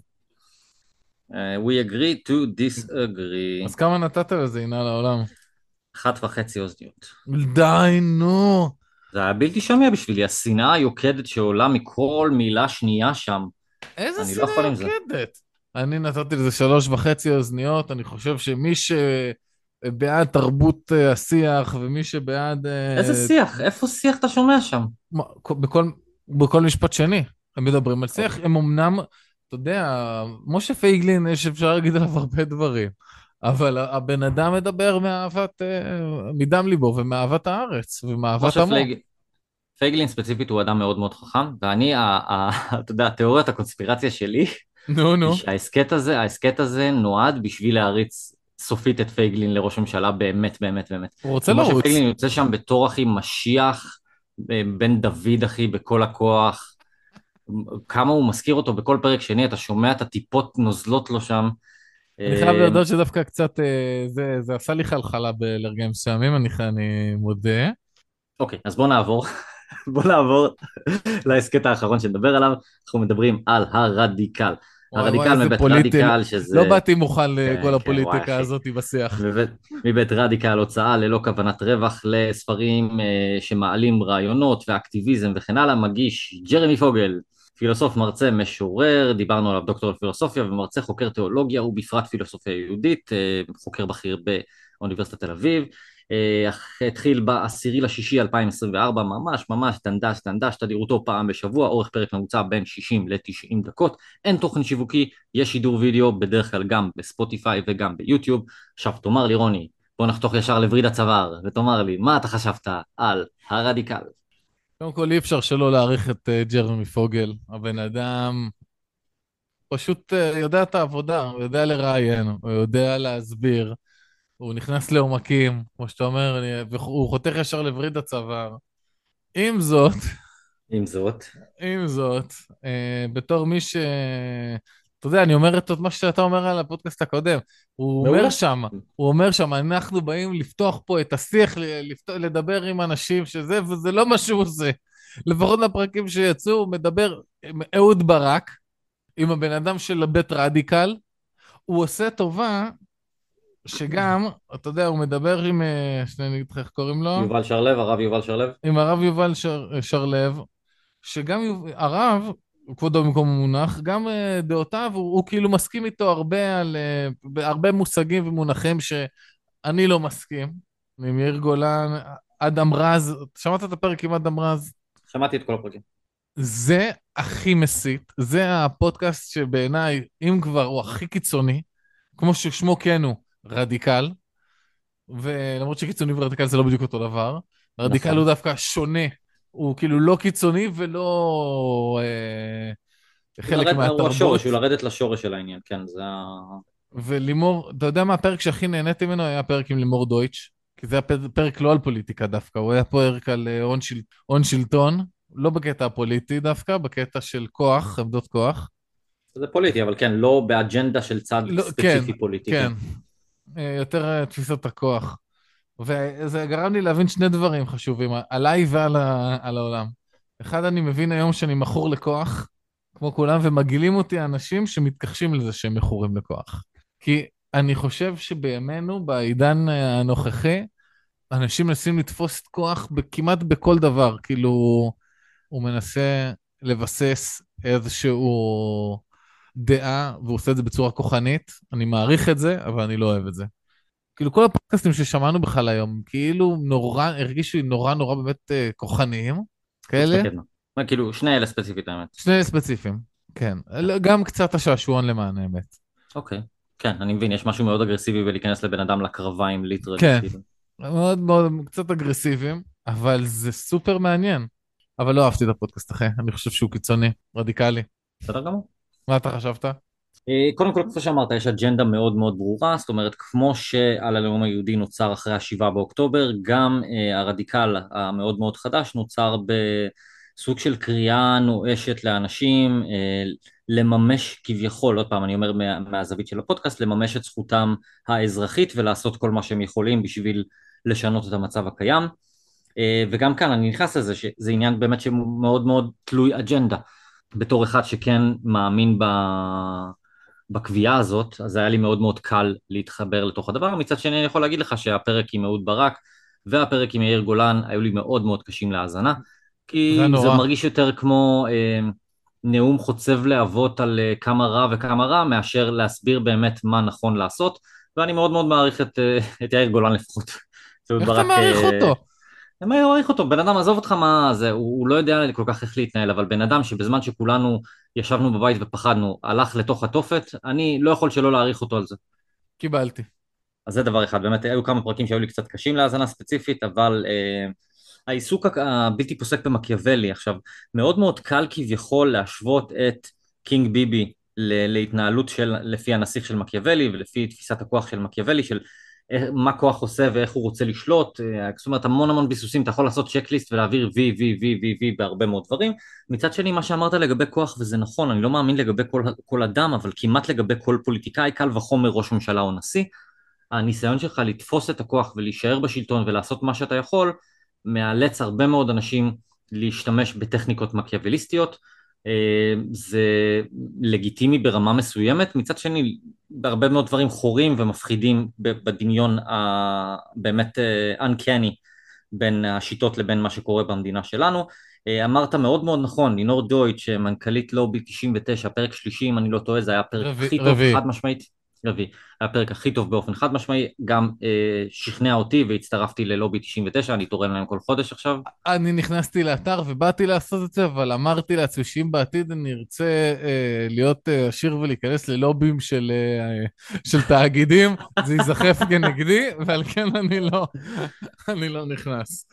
Uh, we agree to disagree. אז כמה נתת לזה, הנה לעולם? אחת וחצי אוזניות. די, נו. זה היה בלתי שומע בשבילי, השנאה היוקדת שעולה מכל מילה שנייה שם. איזה אני לא שנאה יכול עם זה. יוקדת. אני נתתי לזה שלוש וחצי אוזניות, אני חושב שמי שבעד תרבות אה, השיח, ומי שבעד... איזה אה, שיח? איפה שיח אתה שומע שם? מה, בכל, בכל משפט שני, הם מדברים על שיח, אוקיי. הם אמנם, אתה יודע, משה פייגלין, יש אפשר להגיד עליו הרבה דברים, אבל הבן אדם מדבר מאהבת, אה, מדם ליבו, ומאהבת הארץ, ומאהבת משה עמו. פלייג... פייגלין ספציפית הוא אדם מאוד מאוד חכם, ואני, ה- ה- אתה יודע, תיאוריית הקונספירציה שלי, נו, היא נו. שההסכת הזה, ההסכת הזה נועד בשביל להריץ סופית את פייגלין לראש ממשלה באמת, באמת, באמת. הוא כי רוצה משה לרוץ. פייגלין יוצא שם בתור אחי משיח, אה, בן דוד אחי, בכל הכוח. כמה הוא מזכיר אותו בכל פרק שני, אתה שומע את הטיפות נוזלות לו שם. אני חייב אה, להודות שדווקא קצת, אה, זה, זה עשה לי חלחלה ברגעים מסוימים, אני, אני מודה. אוקיי, אז בוא נעבור, בוא נעבור להסכת האחרון שנדבר עליו. אנחנו מדברים על הרדיקל. וואי וואי, הרדיקל איזה מבית פוליטי, לא, רדיקל, לא שזה... באתי מוכן כן, לכל כן, וואי הפוליטיקה אחי. הזאת בשיח. מבית, מבית רדיקל, הוצאה ללא כוונת רווח לספרים אה, שמעלים רעיונות ואקטיביזם וכן הלאה, מגיש ג'רמי פוגל, פילוסוף, מרצה, משורר, דיברנו עליו, דוקטור לפילוסופיה ומרצה, חוקר תיאולוגיה ובפרט פילוסופיה יהודית, אה, חוקר בכיר באוניברסיטת תל אביב. אה, אך התחיל בעשירי לשישי אלפיים עשרים וארבע, ממש ממש דנדש דנדש, תדירותו פעם בשבוע, אורך פרק ממוצע בין שישים ל-תשעים דקות, אין תוכן שיווקי, יש שידור וידאו בדרך כלל גם בספוטיפיי וגם ביוטיוב. עכשיו תאמר לי רוני, בוא נחתוך ישר לווריד הצוואר ותאמר לי מה אתה חשבת על הרדיקל. קודם כל, אי אפשר שלא להעריך את אה, ג'רמי פוגל. הבן אדם פשוט אה, יודע את העבודה, הוא יודע לראיין, הוא יודע להסביר, הוא נכנס לעומקים, כמו שאתה אומר, אני- והוא חותך ישר לווריד הצוואר. עם זאת, עם זאת, עם זאת, אה, בתור מי ש... אתה יודע, אני אומר את מה שאתה אומר על הפודקאסט הקודם. הוא אומר מעולה. שם, הוא אומר שם, אנחנו באים לפתוח פה את השיח, ל- לפתוח, לדבר עם אנשים שזה, וזה לא מה שהוא עושה. לפחות לפרקים שיצאו, הוא מדבר עם אהוד ברק, עם הבן אדם של בית רדיקל. הוא עושה טובה שגם, אתה יודע, הוא מדבר עם, אה, שנייה, אני אגיד לך איך קוראים לו, יובל שרלב, הרב יובל שרלב. עם הרב יובל שר, שרלב, שגם יוב- הרב, כבודו במקום המונח, גם אה, דעותיו, הוא, הוא כאילו מסכים איתו הרבה על, אה, בהרבה מושגים ומונחים שאני לא מסכים. עם יאיר גולן, אדם רז, שמעת את הפרק עם אדם רז? שמעתי את כל הפרקים. זה הכי מסית, זה הפודקאסט שבעיניי, אם כבר, הוא הכי קיצוני, כמו ששמו כן הוא, רדיקל, ולמרות שקיצוני ורדיקל זה לא בדיוק אותו דבר, רדיקל נכון. הוא דווקא שונה, הוא כאילו לא קיצוני ולא אה, הוא חלק לרד, הוא השורש, מהתרבות. הוא לרדת לשורש של העניין, כן, זה ה... ולימור, אתה יודע מה הפרק שהכי נהניתי ממנו? היה הפרק עם לימור דויטש, כי זה היה פר- פרק לא על פוליטיקה דווקא, הוא היה פרק על אה, הון, של, הון שלטון, לא בקטע הפוליטי דווקא, בקטע של כוח, עמדות כוח. זה פוליטי, אבל כן, לא באג'נדה של צד לא, כן, ספציפי פוליטי, כן. כן, אה, יותר אה, תפיסת הכוח. וזה גרם לי להבין שני דברים חשובים, עליי ועל ה- על העולם. אחד, אני מבין היום שאני מכור לכוח, כמו כולם, ומגעילים אותי האנשים שמתכחשים לזה שהם מכורים לכוח. כי אני חושב שבימינו, בעידן אה, הנוכחי, אנשים מנסים לתפוס את כוח כמעט בכל דבר. כאילו, הוא מנסה לבסס איזשהו דעה, והוא עושה את זה בצורה כוחנית. אני מעריך את זה, אבל אני לא אוהב את זה. כאילו כל הפודקאסטים ששמענו בכלל היום, כאילו נורא, הרגישו לי נורא נורא באמת אה, כוחניים, חוץ כאלה. מקדמה. כאילו, שני אלה ספציפית האמת. שני ספציפיים, כן. לא, גם קצת השעשועון למען האמת. אוקיי. כן, אני מבין, יש משהו מאוד אגרסיבי בלהיכנס לבן אדם לקרביים, ליטרלי, כן, כאילו. מאוד מאוד, קצת אגרסיביים, אבל זה סופר מעניין. אבל לא אהבתי את הפודקאסט אחי, אני חושב שהוא קיצוני, רדיקלי. בסדר גמור. מה אתה חשבת? אה, קודם כל, כפי שאמרת, יש אג'נדה מאוד מאוד ברורה, זאת אומרת, כמו שעל הלאום היהודי נוצר אחרי השבעה באוקטובר, גם אה, הרדיקל המאוד מאוד חדש נוצר בסוג של קריאה נואשת לאנשים, אה, לממש כביכול, עוד פעם, אני אומר מה, מהזווית של הפודקאסט, לממש את זכותם האזרחית ולעשות כל מה שהם יכולים בשביל לשנות את המצב הקיים. אה, וגם כאן אני נכנס לזה, שזה עניין באמת שמאוד מאוד תלוי אג'נדה. בתור אחד שכן מאמין ב... בקביעה הזאת, אז היה לי מאוד מאוד קל להתחבר לתוך הדבר. מצד שני אני יכול להגיד לך שהפרק עם אהוד ברק והפרק עם יאיר גולן היו לי מאוד מאוד קשים להאזנה, זה כי זה נורא. מרגיש יותר כמו אה, נאום חוצב להבות על אה, כמה רע וכמה רע, מאשר להסביר באמת מה נכון לעשות, ואני מאוד מאוד מעריך את, אה, את יאיר גולן לפחות. אהוד איך אתה ברק... מעריך אה, אותו? למה אני מעריך אותו? בן אדם, עזוב אותך מה זה, הוא, הוא לא יודע כל כך איך להתנהל, אבל בן אדם שבזמן שכולנו ישבנו בבית ופחדנו, הלך לתוך התופת, אני לא יכול שלא להעריך אותו על זה. קיבלתי. אז זה דבר אחד, באמת היו כמה פרקים שהיו לי קצת קשים להאזנה ספציפית, אבל אה, העיסוק הבלתי פוסק במקיאוולי, עכשיו, מאוד מאוד קל כביכול להשוות את קינג ביבי ל- להתנהלות של, לפי הנסיך של מקיאוולי ולפי תפיסת הכוח של מקיאוולי, של איך- מה כוח עושה ואיך הוא רוצה לשלוט, אה, זאת אומרת המון המון ביסוסים, אתה יכול לעשות צ'קליסט ולהעביר וי וי וי וי וי בהרבה מאוד דברים. מצד שני מה שאמרת לגבי כוח, וזה נכון, אני לא מאמין לגבי כל, כל אדם, אבל כמעט לגבי כל פוליטיקאי, קל וחומר ראש ממשלה או נשיא, הניסיון שלך לתפוס את הכוח ולהישאר בשלטון ולעשות מה שאתה יכול, מאלץ הרבה מאוד אנשים להשתמש בטכניקות מקיאווליסטיות. אה, זה לגיטימי ברמה מסוימת, מצד שני בהרבה מאוד דברים חורים ומפחידים בדמיון הבאמת uncanny בין השיטות לבין מה שקורה במדינה שלנו. אה, אמרת מאוד מאוד נכון, לינור דויטש, מנכ"לית לובי תשעים ותשע, פרק שלישי אם אני לא טועה, זה היה הפרק רביעי. הכי טוב, רביעי. חד משמעית. רביעי, היה הפרק הכי טוב באופן חד משמעי, גם אה, שכנע אותי והצטרפתי ללובי תשעים ותשע, אני תורם להם כל חודש עכשיו. אני נכנסתי לאתר ובאתי לעשות את זה, אבל אמרתי לעצמי שאם בעתיד אני ארצה אה, להיות אה, עשיר ולהיכנס ללובים של, אה, של תאגידים, זה ייזכף כנגדי, ועל כן אני לא, אני לא נכנס.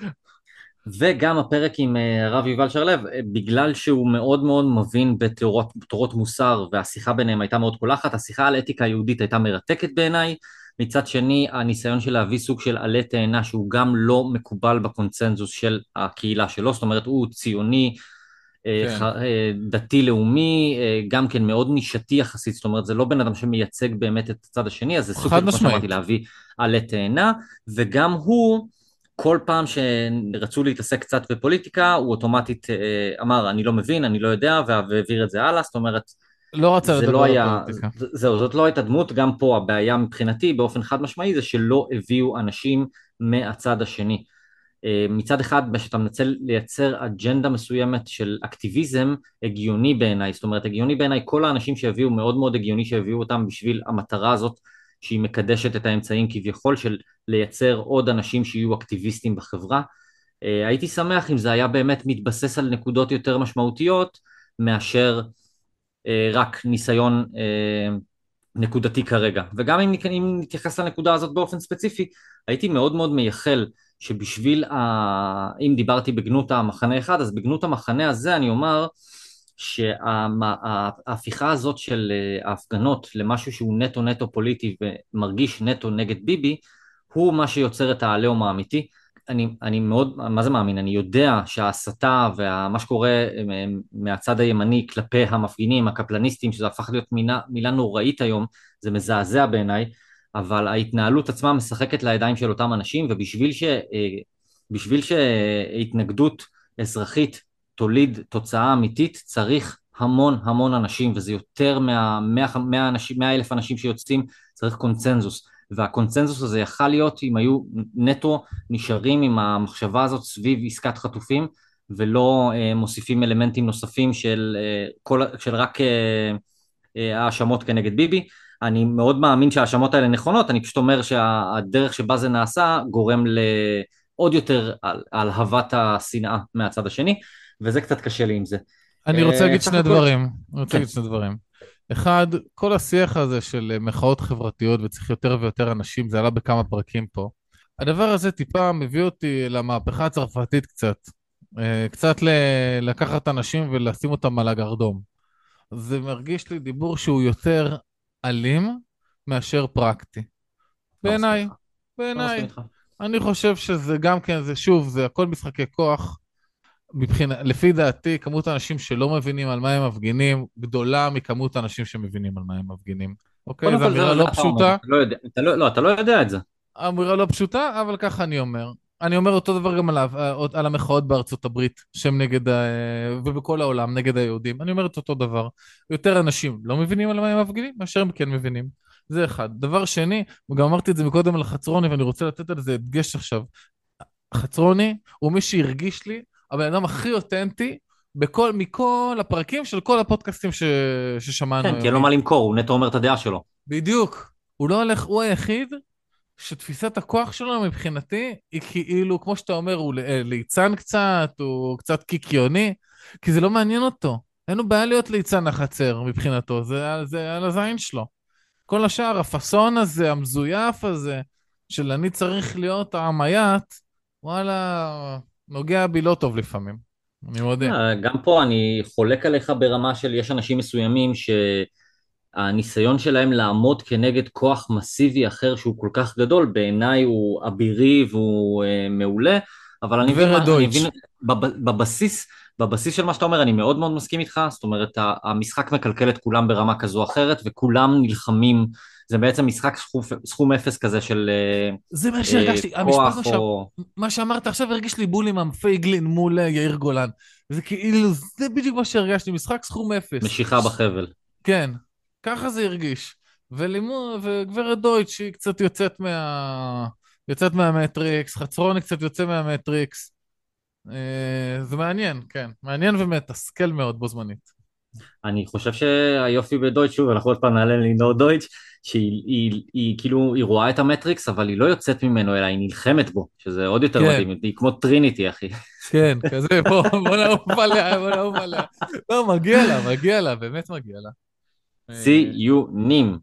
וגם הפרק עם אה, הרב יובל שרלב, אה, בגלל שהוא מאוד מאוד מבין בתורות, בתורות מוסר, והשיחה ביניהם הייתה מאוד קולחת, השיחה על אתיקה יהודית הייתה מרתקת בעיניי. מצד שני, הניסיון של להביא סוג של עלה תאנה שהוא גם לא מקובל בקונצנזוס של הקהילה שלו, זאת אומרת הוא ציוני, אה, ח- כן, אה, דתי-לאומי, אה, גם כן מאוד נישתי יחסית, זאת אומרת זה לא בן אדם שמייצג באמת את הצד השני, אז זה סוג חד של, כמו שאמרתי, משמעית. להביא עלה תאנה, וגם הוא, כל פעם שרצו להתעסק קצת בפוליטיקה, הוא אוטומטית אה, אמר, אני לא מבין, אני לא יודע, והעביר את זה הלאה, זאת אומרת, לא רצה זה לא לדבר על היה, פוליטיקה. זהו, זאת לא הייתה דמות, גם פה הבעיה מבחינתי באופן חד משמעי זה שלא הביאו אנשים מהצד השני. אה, מצד אחד, כשאתה מנסה לייצר אג'נדה מסוימת של אקטיביזם, הגיוני בעיניי, זאת אומרת, הגיוני בעיניי, כל האנשים שהביאו, מאוד מאוד הגיוני שהביאו אותם בשביל המטרה הזאת, שהיא מקדשת את האמצעים כביכול של לייצר עוד אנשים שיהיו אקטיביסטים בחברה. אה, הייתי שמח אם זה היה באמת מתבסס על נקודות יותר משמעותיות, מאשר אה, רק ניסיון אה, נקודתי כרגע. וגם אם, אם נתייחס לנקודה הזאת באופן ספציפי, הייתי מאוד מאוד מייחל שבשביל, ה... אם דיברתי בגנות המחנה אחד, אז בגנות המחנה הזה אני אומר שההפיכה הזאת של אה, ההפגנות למשהו שהוא נטו נטו פוליטי ומרגיש נטו נגד ביבי, הוא מה שיוצר את העליהום האמיתי. אני, אני מאוד, מה זה מאמין? אני יודע שההסתה ומה שקורה אה, מהצד הימני כלפי המפגינים, הקפלניסטים, שזה הפך להיות מילה, מילה נוראית היום, זה מזעזע בעיניי, אבל ההתנהלות עצמה משחקת לידיים של אותם אנשים, ובשביל ש, אה, בשביל שהתנגדות אזרחית תוליד תוצאה אמיתית, צריך המון המון אנשים, וזה יותר מה-מאה אלף אנשים שיוצאים, צריך קונצנזוס. והקונצנזוס הזה יכל להיות אם היו נטו נשארים עם המחשבה הזאת סביב עסקת חטופים, ולא אה, מוסיפים אלמנטים נוספים של, אה, כל, של רק אה, אה, האשמות כנגד ביבי. אני מאוד מאמין שההאשמות האלה נכונות, אני פשוט אומר שהדרך שבה זה נעשה גורם לעוד יותר על, על הבת השנאה מהצד השני, וזה קצת קשה לי עם זה. אני רוצה אה, להגיד סך שני הכל, דברים. אני רוצה כן. להגיד שני דברים. אחד, כל השיח הזה של מחאות חברתיות וצריך יותר ויותר אנשים, זה עלה בכמה פרקים פה. הדבר הזה טיפה מביא אותי למהפכה הצרפתית קצת. אה, קצת ל- לקחת אנשים ולשים אותם על הגרדום. זה מרגיש לי דיבור שהוא יותר אלים מאשר פרקטי. לא מסכים בעיניי, איתך. לא מסכים בעיניי. איתך. אני חושב שזה גם כן, זה שוב, זה הכל משחקי כוח. מבחינה, לפי דעתי, כמות האנשים שלא מבינים על מה הם מפגינים, גדולה מכמות האנשים שמבינים על מה הם מפגינים. אוקיי? קודם זו כל אמירה זה, זה לא אתה אומר, פשוטה, אתה לא יודע, אתה לא, לא, אתה לא יודע את זה. אמירה לא פשוטה, אבל ככה אני אומר. אני אומר אותו דבר גם על, ה- על המחאות בארצות הברית, שהם נגד, ה- ובכל העולם, נגד היהודים. אני אומר את אותו דבר. יותר אנשים לא מבינים על מה הם מפגינים, מאשר הם כן מבינים. זה אחד. דבר שני, וגם אמרתי את זה מקודם על החצרוני, ואני רוצה לתת על זה הדגש עכשיו. חצרוני הוא מי שהרגיש לי הבן אדם הכי אותנטי בכל, מכל הפרקים של כל הפודקאסטים ש... ששמענו כן, כי היום. אין לו מה למכור, הוא נטו אומר את הדעה שלו. בדיוק. הוא לא הולך, הוא היחיד שתפיסת הכוח שלו מבחינתי היא כאילו, כמו שאתה אומר, הוא ל- ליצן קצת, הוא קצת קיקיוני, כי זה לא מעניין אותו. אין לו בעיה להיות ליצן החצר מבחינתו, זה, על- זה על הזין שלו. כל השאר, הפאסון הזה, המזויף הזה, של אני צריך להיות העמייט, וואלה, נוגע בי לא טוב לפעמים, אני מודה. אה, גם פה אני חולק עליך ברמה של יש אנשים מסוימים שהניסיון שלהם לעמוד כנגד כוח מסיבי אחר שהוא כל כך גדול, בעיניי הוא אבירי והוא אה, מעולה, אבל אני מבין, גברת מה, אני מבין דויטש. בב, בבסיס, בבסיס של מה שאתה אומר, אני מאוד מאוד מסכים איתך, זאת אומרת, ה- המשחק מקלקל את כולם ברמה כזו או אחרת, וכולם נלחמים, זה בעצם משחק סכום, סכום אפס כזה של אה, זה מה אה, שהרגשתי, המשפט מה, כוח ש... או מה שאמרת עכשיו הרגיש לי בולים עם פייגלין מול אה, יאיר גולן. זה כאילו, זה בדיוק מה שהרגשתי, משחק סכום אפס. משיכה בחבל. כן, ככה זה הרגיש. ולימו, וגברת דויטש שהיא קצת יוצאת מה... יוצאת מהמטריקס, חצרוני קצת יוצא מהמטריקס. אה, זה מעניין, כן. מעניין ומתסכל מאוד בו זמנית. אני חושב שהיופי בדויטש, שוב, אנחנו עוד פעם נעלה ללינור דויטש, שהיא היא, היא, כאילו, היא רואה את המטריקס, אבל היא לא יוצאת ממנו, אלא היא נלחמת בו, שזה עוד יותר כן, מדהים, היא כמו טריניטי, אחי. כן, כזה, בוא, בוא נעוף עליה, בוא נעוף עליה. לא, מגיע לה, מגיע לה, באמת מגיע לה. אה, ציונים.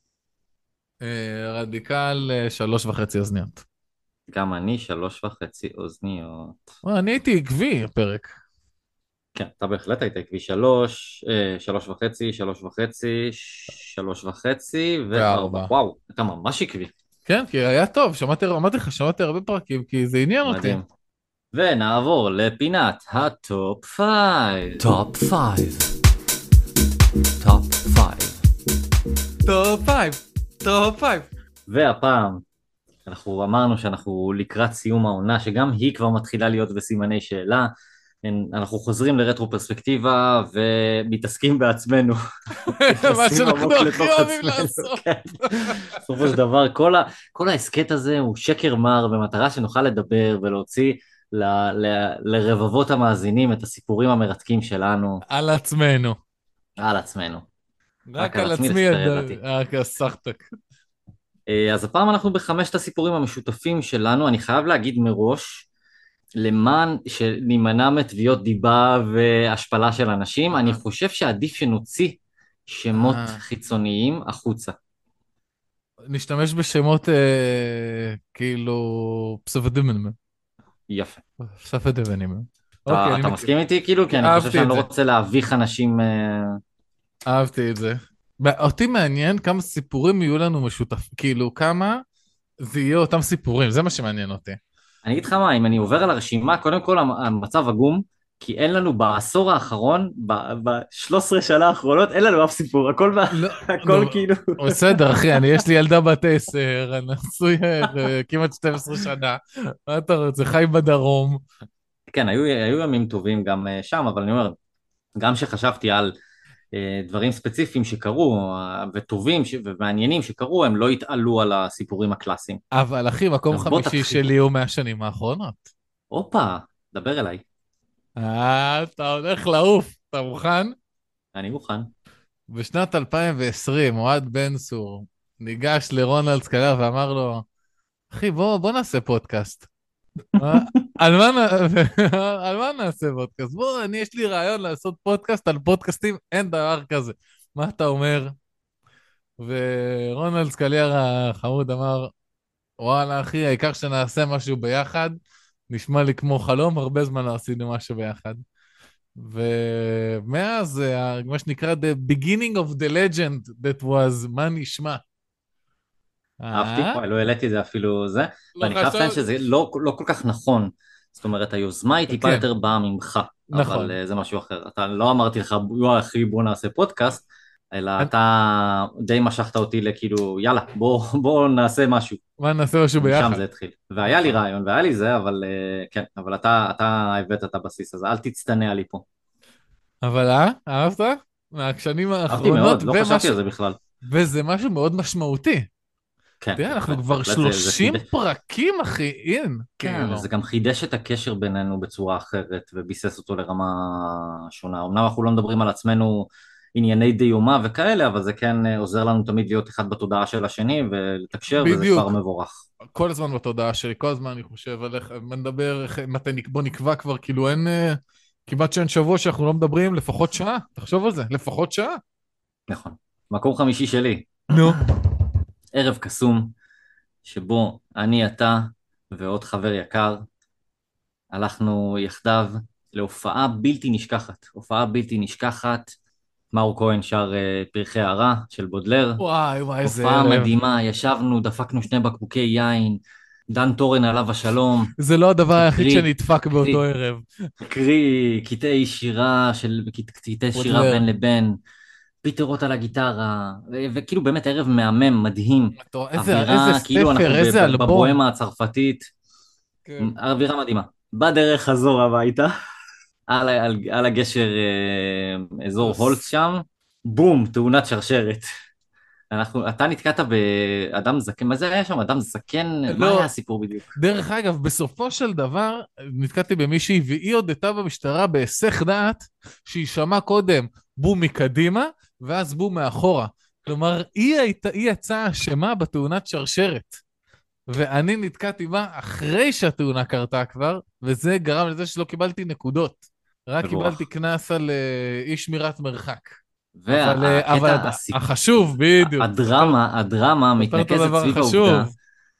אה, רדיקל אה, שלוש וחצי אוזניות. גם אני שלוש וחצי אוזניות. וואי, אני הייתי עקבי הפרק. כן, אתה בהחלט היית עקבי שלוש, אה, שלוש וחצי, שלוש וחצי, שלוש וחצי וארבע. וארבע. וואו, אתה ממש עקבי. כן, כי היה טוב, שמעתי, אמרתי לך, שמעתי הרבה פרקים, כי זה עניין אותי. מדהים. ונעבור לפינת הטופ פייב. Top five. Top five. טופ פייב, טופ פייב. והפעם אנחנו אמרנו שאנחנו לקראת סיום העונה, שגם היא כבר מתחילה להיות בסימני שאלה. אנחנו חוזרים לרטרו פרספקטיבה ומתעסקים בעצמנו. מה נכנסים שאנחנו עמוק הכי לתוך אוהבים עצמנו. לעשות. כן. בסופו של דבר, כל ה- כל ההסכת הזה הוא שקר מר, במטרה שנוכל לדבר ולהוציא ל, ל, לרבבות המאזינים את הסיפורים המרתקים שלנו על עצמנו. על עצמנו. רק רק על על עצמי עצמי, לספר יד- ידעתי. רק הסחטק. אה, אז הפעם אנחנו בחמשת הסיפורים המשותפים שלנו. אני חייב להגיד מראש, למען שנימנע מתביעות דיבה והשפלה של אנשים, אני חושב שעדיף שנוציא שמות אה. חיצוניים החוצה. נשתמש בשמות אה, כאילו פספדמנים. יפה. פספדמנים. אתה, אוקיי, אני אתה מכיר. מסכים איתי? כאילו, כי אני חושב אהבתי שאני את לא זה. רוצה להביך אנשים... אה, אהבתי את זה. אותי מעניין כמה סיפורים יהיו לנו משותפים, כאילו כמה זה יהיה אותם סיפורים, זה מה שמעניין אותי. אני אגיד לך מה, אם אני עובר על הרשימה, קודם כל המ- המצב עגום, כי אין לנו בעשור האחרון, ב-שלוש עשרה שנה האחרונות, אין לנו אף סיפור, הכל, ב- לא, הכל נו, כאילו... בסדר, אחי, אני, יש לי ילדה בת עשר, אני נשוי אה, כמעט שתים עשרה שנה, מה אתה רוצה, חי בדרום. כן, היו, היו ימים טובים גם אה, שם, אבל אני אומר, גם שחשבתי על אה, דברים ספציפיים שקרו, אה, וטובים ש- ומעניינים שקרו, הם לא התעלו על הסיפורים הקלאסיים. אבל אחי, מקום עכשיו בוא חמישי תתחיל. שלי הוא מהשנים האחרונות. הופה, דבר אליי, אה, אתה הולך לעוף, אתה מוכן? אני מוכן. בשנת אלפיים ועשרים, אוהד בן צור ניגש לרונלד סקלר ואמר לו, אחי, בוא, בוא נעשה פודקאסט. מה- על מה, נ- על מה נעשה פודקאסט? בוא, אני, יש לי רעיון לעשות פודקאסט על פודקאסטים, אין דבר כזה. מה אתה אומר? ורונלד סקליאר החמוד אמר, וואלה, אחי, העיקר שנעשה משהו ביחד, נשמע לי כמו חלום, הרבה זמן לא עשינו משהו ביחד. ומאז, אה, מה שנקרא, the beginning of the legend that was, מה נשמע? אהבתי, אה? וואי, לא העליתי את זה אפילו זה, לא ואני חייב חשב... לציין שזה לא, לא כל כך נכון. זאת אומרת, היוזמה היא טיפה כן, יותר באה ממך, אבל נכון. uh, זה משהו אחר. אתה לא אמרתי לך, יואי אחי, בוא נעשה פודקאסט, אלא אני- אתה די משכת אותי לכאילו, יאללה, בוא, בוא נעשה משהו. מה נעשה משהו ומשם ביחד? זה התחיל. והיה לי נכון. רעיון, והיה לי זה, אבל uh, כן, אבל אתה, אתה הבאת את הבסיס הזה, אל תצטנע לי פה. אבל אה, אהבת? מהשנים אהבתי האחרונות, מאוד, לא חשבתי ומש... על זה בכלל. וזה משהו מאוד משמעותי. כן, תראה, אנחנו בהחלט, כבר בהחלט זה, זה שלושים חידש. פרקים, אחי, אין, כן, כאילו. וזה גם חידש את הקשר בינינו בצורה אחרת וביסס אותו לרמה שונה. אמנם אנחנו לא מדברים על עצמנו ענייני דיומה וכאלה, אבל זה כן אה, עוזר לנו תמיד להיות אחד בתודעה של השני ולתקשר, וזה כבר בדיוק. מבורך. כל הזמן בתודעה שלי, כל הזמן אני חושב על איך, נדבר, איך- מתי נק- בוא נקבע כבר, כאילו אין, אה, כמעט שאין שבוע שאנחנו לא מדברים, לפחות שעה, תחשוב על זה, לפחות שעה. נכון. מקום חמישי שלי, נו. ערב קסום, שבו אני, אתה ועוד חבר יקר, הלכנו יחדיו להופעה בלתי נשכחת. הופעה בלתי נשכחת, מאור כהן שר אה, פרחי הרע של בודלר. וואי, וואי, איזה הופעה ערב. מדהימה, ישבנו, דפקנו שני בקבוקי יין, דן טורן עליו השלום, זה לא הדבר היחיד הקריא, שנדפק באותו הקריא, ערב. הקריא קטעי שירה של, קטעי שירה בודלר. בין לבין, פיטרות על הגיטרה, ו- וכאילו באמת ערב מהמם, מדהים, אתה- איזה, איזה אווירה, כאילו אנחנו ספר, ב- איזה ב- אלבום. בבוהמה הצרפתית, כן. אווירה מדהימה. בדרך חזור הביתה, על, ה- על, על הגשר אה, אזור הולץ שם, בום, תאונת שרשרת. אנחנו, אתה נתקעת באדם זקן, מה זה היה שם? אדם זקן? מה היה לא, הסיפור בדיוק? דרך אגב, בסופו של דבר, נתקעתי במישהי, והיא הודתה במשטרה בהיסח דעת, שהיא שמעה קודם בום מקדימה, ואז בום מאחורה. כלומר, היא, הייתה, היא יצאה אשמה בתאונת שרשרת. ואני נתקעתי בה אחרי שהתאונה קרתה כבר, וזה גרם לזה שלא קיבלתי נקודות. רק קיבלתי מבורך. קנס על uh, אי שמירת מרחק. אבל, uh, אבל והקטע, הד- הסיפ... החשוב, בדיוק. הדרמה, הדרמה פתרת את מתנקזת הדבר סביב החשוב. העובדה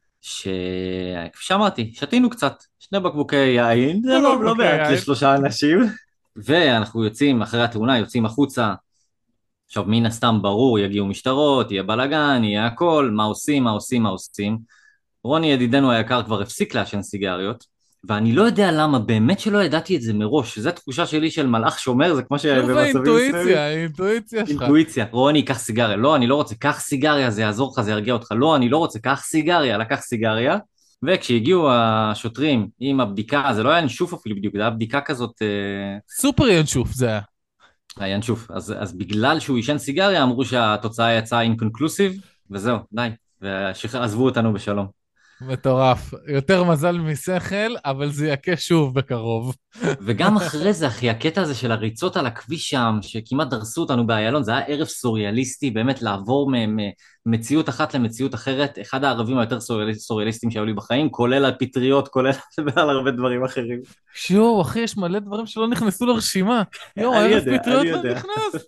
שכפי שאמרתי, שתינו קצת, שני בקבוקי יין, זה שני לא, לא בקבוקי מעט יין. לשלושה אנשים, ואנחנו יוצאים אחרי התאונה, יוצאים החוצה, עכשיו מן הסתם ברור, יגיעו משטרות, יהיה בלאגן, יהיה הכל, מה עושים, מה עושים, מה עושים. רוני ידידנו היקר כבר הפסיק לעשן סיגריות, ואני לא יודע למה, באמת שלא ידעתי את זה מראש, זו תחושה שלי של מלאך שומר, זה כמו שוב שבמצבים מסוימים. האינטואיציה, האינטואיציה שלך. אינטואיציה, רוני, קח סיגריה, לא, אני לא רוצה, קח סיגריה, זה יעזור לך, זה ירגיע אותך, לא, אני לא רוצה, קח סיגריה, לקח סיגריה, וכשהגיעו השוטרים עם הבדיקה, זה לא היה ינשוף אפילו בדיוק, זה היה בדיקה כזאת, אה, סופר ינשוף זה היה. היה ינשוף, אז, אז בגלל שהוא עישן סיגריה, אמרו שהתוצאה יצאה אינקונקלוסיב, וזהו, די, ועזבו אותנו בשלום. מטורף. יותר מזל משכל, אבל זה יכה שוב בקרוב. וגם אחרי זה, אחי, הקטע הזה של הריצות על הכביש שם, שכמעט דרסו אותנו באיילון, זה היה ערב סוריאליסטי, באמת לעבור ממציאות אחת למציאות אחרת, אחד הערבים היותר סוריאליסטים שהיו לי בחיים, כולל על פטריות, כולל על הרבה דברים אחרים. שיו, אחי, יש מלא דברים שלא נכנסו לרשימה. יו, אני ערב יודע, פטריות אני לא יודע. נכנס.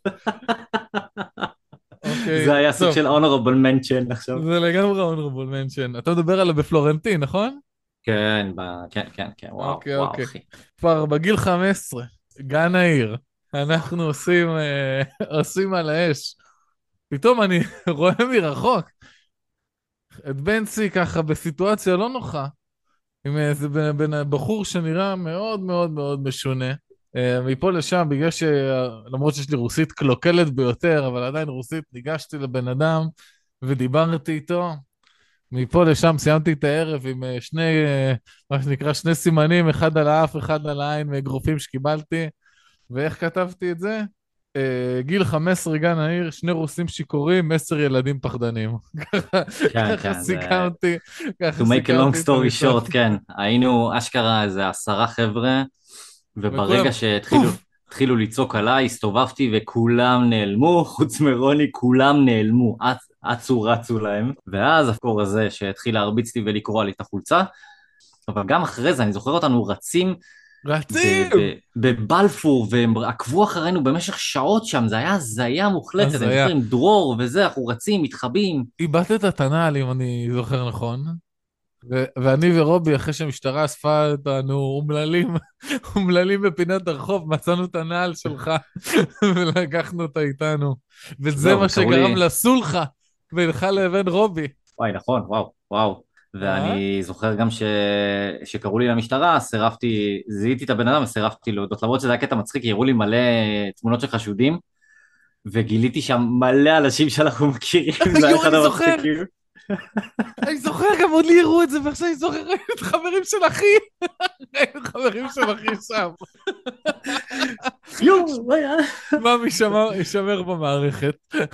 אוקיי, זה היה סוג טוב. של honorable mention עכשיו. זה לגמרי honorable mention. אתה מדבר עליו בפלורנטין, נכון? כן, ב... כן, כן, כן, וואו, אוקיי, וואו, אוקיי. אחי. כבר בגיל חמש עשרה, גן העיר, אנחנו עושים, אה, עושים על האש. פתאום אני רואה מרחוק את בנצי ככה בסיטואציה לא נוחה, עם איזה בן, בן, בחור שנראה מאוד מאוד מאוד משונה. אה, מפה לשם, בגלל שלמרות שיש לי רוסית קלוקלת ביותר, אבל עדיין רוסית, ניגשתי לבן אדם ודיברתי איתו. מפה לשם סיימתי את הערב עם אה, שני, אה, מה שנקרא, שני סימנים, אחד על האף, אחד על העין, מאגרופים שקיבלתי. ואיך כתבתי את זה? אה, גיל חמש עשרה גן העיר, שני רוסים שיכורים, עשר ילדים פחדנים. ככה כן, ככה כן, זה... סיכמתי, ככה To make a long סיכמתי את story המשפט. short, כן, היינו אשכרה איזה עשרה חבר'ה, וברגע וכולם, שהתחילו פוף, התחילו לצעוק עליי, הסתובבתי וכולם נעלמו, חוץ מרוני, כולם נעלמו, אצ- אצו רצו להם, ואז הקור הזה שהתחיל להרביץ לי ולקרוע לי את החולצה, אבל גם אחרי זה, אני זוכר אותנו רצים רצים! ב- ב- בבלפור, והם עקבו אחרינו במשך שעות שם, זה היה הזיה מוחלטת, אני הזיה. זוכר עם דרור וזה, אנחנו רצים, מתחבאים. איבדת את הנעל, אם אני זוכר נכון. ו- ואני ורובי, אחרי שהמשטרה אספה אותנו אומללים, אומללים בפינת הרחוב, מצאנו את הנעל שלך, ולקחנו אותה איתנו. וזה זהו, מה קראו שגרם לי, לסולחה בינך לבין רובי. וואי, נכון, וואו, וואו. אה? ואני זוכר גם ש... שקראו לי למשטרה, סירבתי, זיהיתי את הבן אדם וסירבתי להודות, למרות שזה היה קטע מצחיק, כי הראו לי מלא תמונות של חשודים, וגיליתי שם מלא אנשים שאנחנו מכירים, זה היה יואו, אחד אני זוכר, המצחיקים. אני זוכר, גם עוד לי הראו את זה, ועכשיו אני זוכר, ראינו את חברים של אחי, ראינו את חברים של אחי שם. יואו, מה היה? מה משמר יישמר במערכת?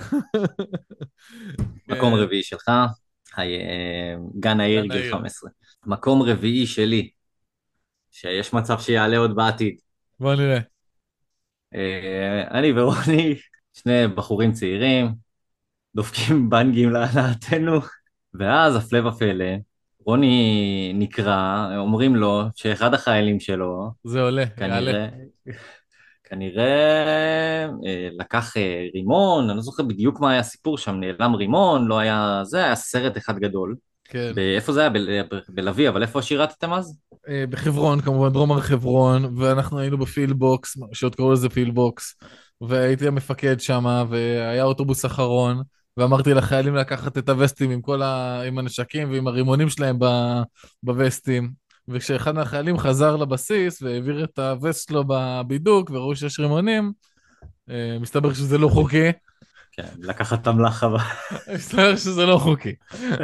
מקום רביעי שלך, היי, אה, גן העיר, גן גיל העיר. חמש עשרה. מקום רביעי שלי, שיש מצב שיעלה עוד בעתיד. בוא נראה. אה, אני ורוני, שני בחורים צעירים, דופקים בנגים להנאתנו, ואז הפלא ופלא, רוני נקרא, אומרים לו שאחד החיילים שלו, זה עולה, יעלה. כנראה, כנראה אה, לקח אה, רימון, אני לא זוכר בדיוק מה היה הסיפור שם, נעלם רימון, לא היה, זה היה סרט אחד גדול. כן. איפה זה היה? ב- ב- בלוי, אבל איפה שירתתם אז? אה, בחברון, כמובן, דרום הר חברון, ואנחנו היינו בפילבוקס, שעוד קראו לזה פילבוקס, והייתי המפקד שם, והיה אוטובוס אחרון, ואמרתי לחיילים לקחת את הווסטים עם כל ה... עם הנשקים ועם הרימונים שלהם ב... בווסטים, וכשאחד מהחיילים חזר לבסיס והעביר את הווסט שלו בבידוק, וראו שיש רימונים, אה, מסתבר שזה לא חוקי. כן, לקחת את המלאכה. מסתבר שזה לא חוקי.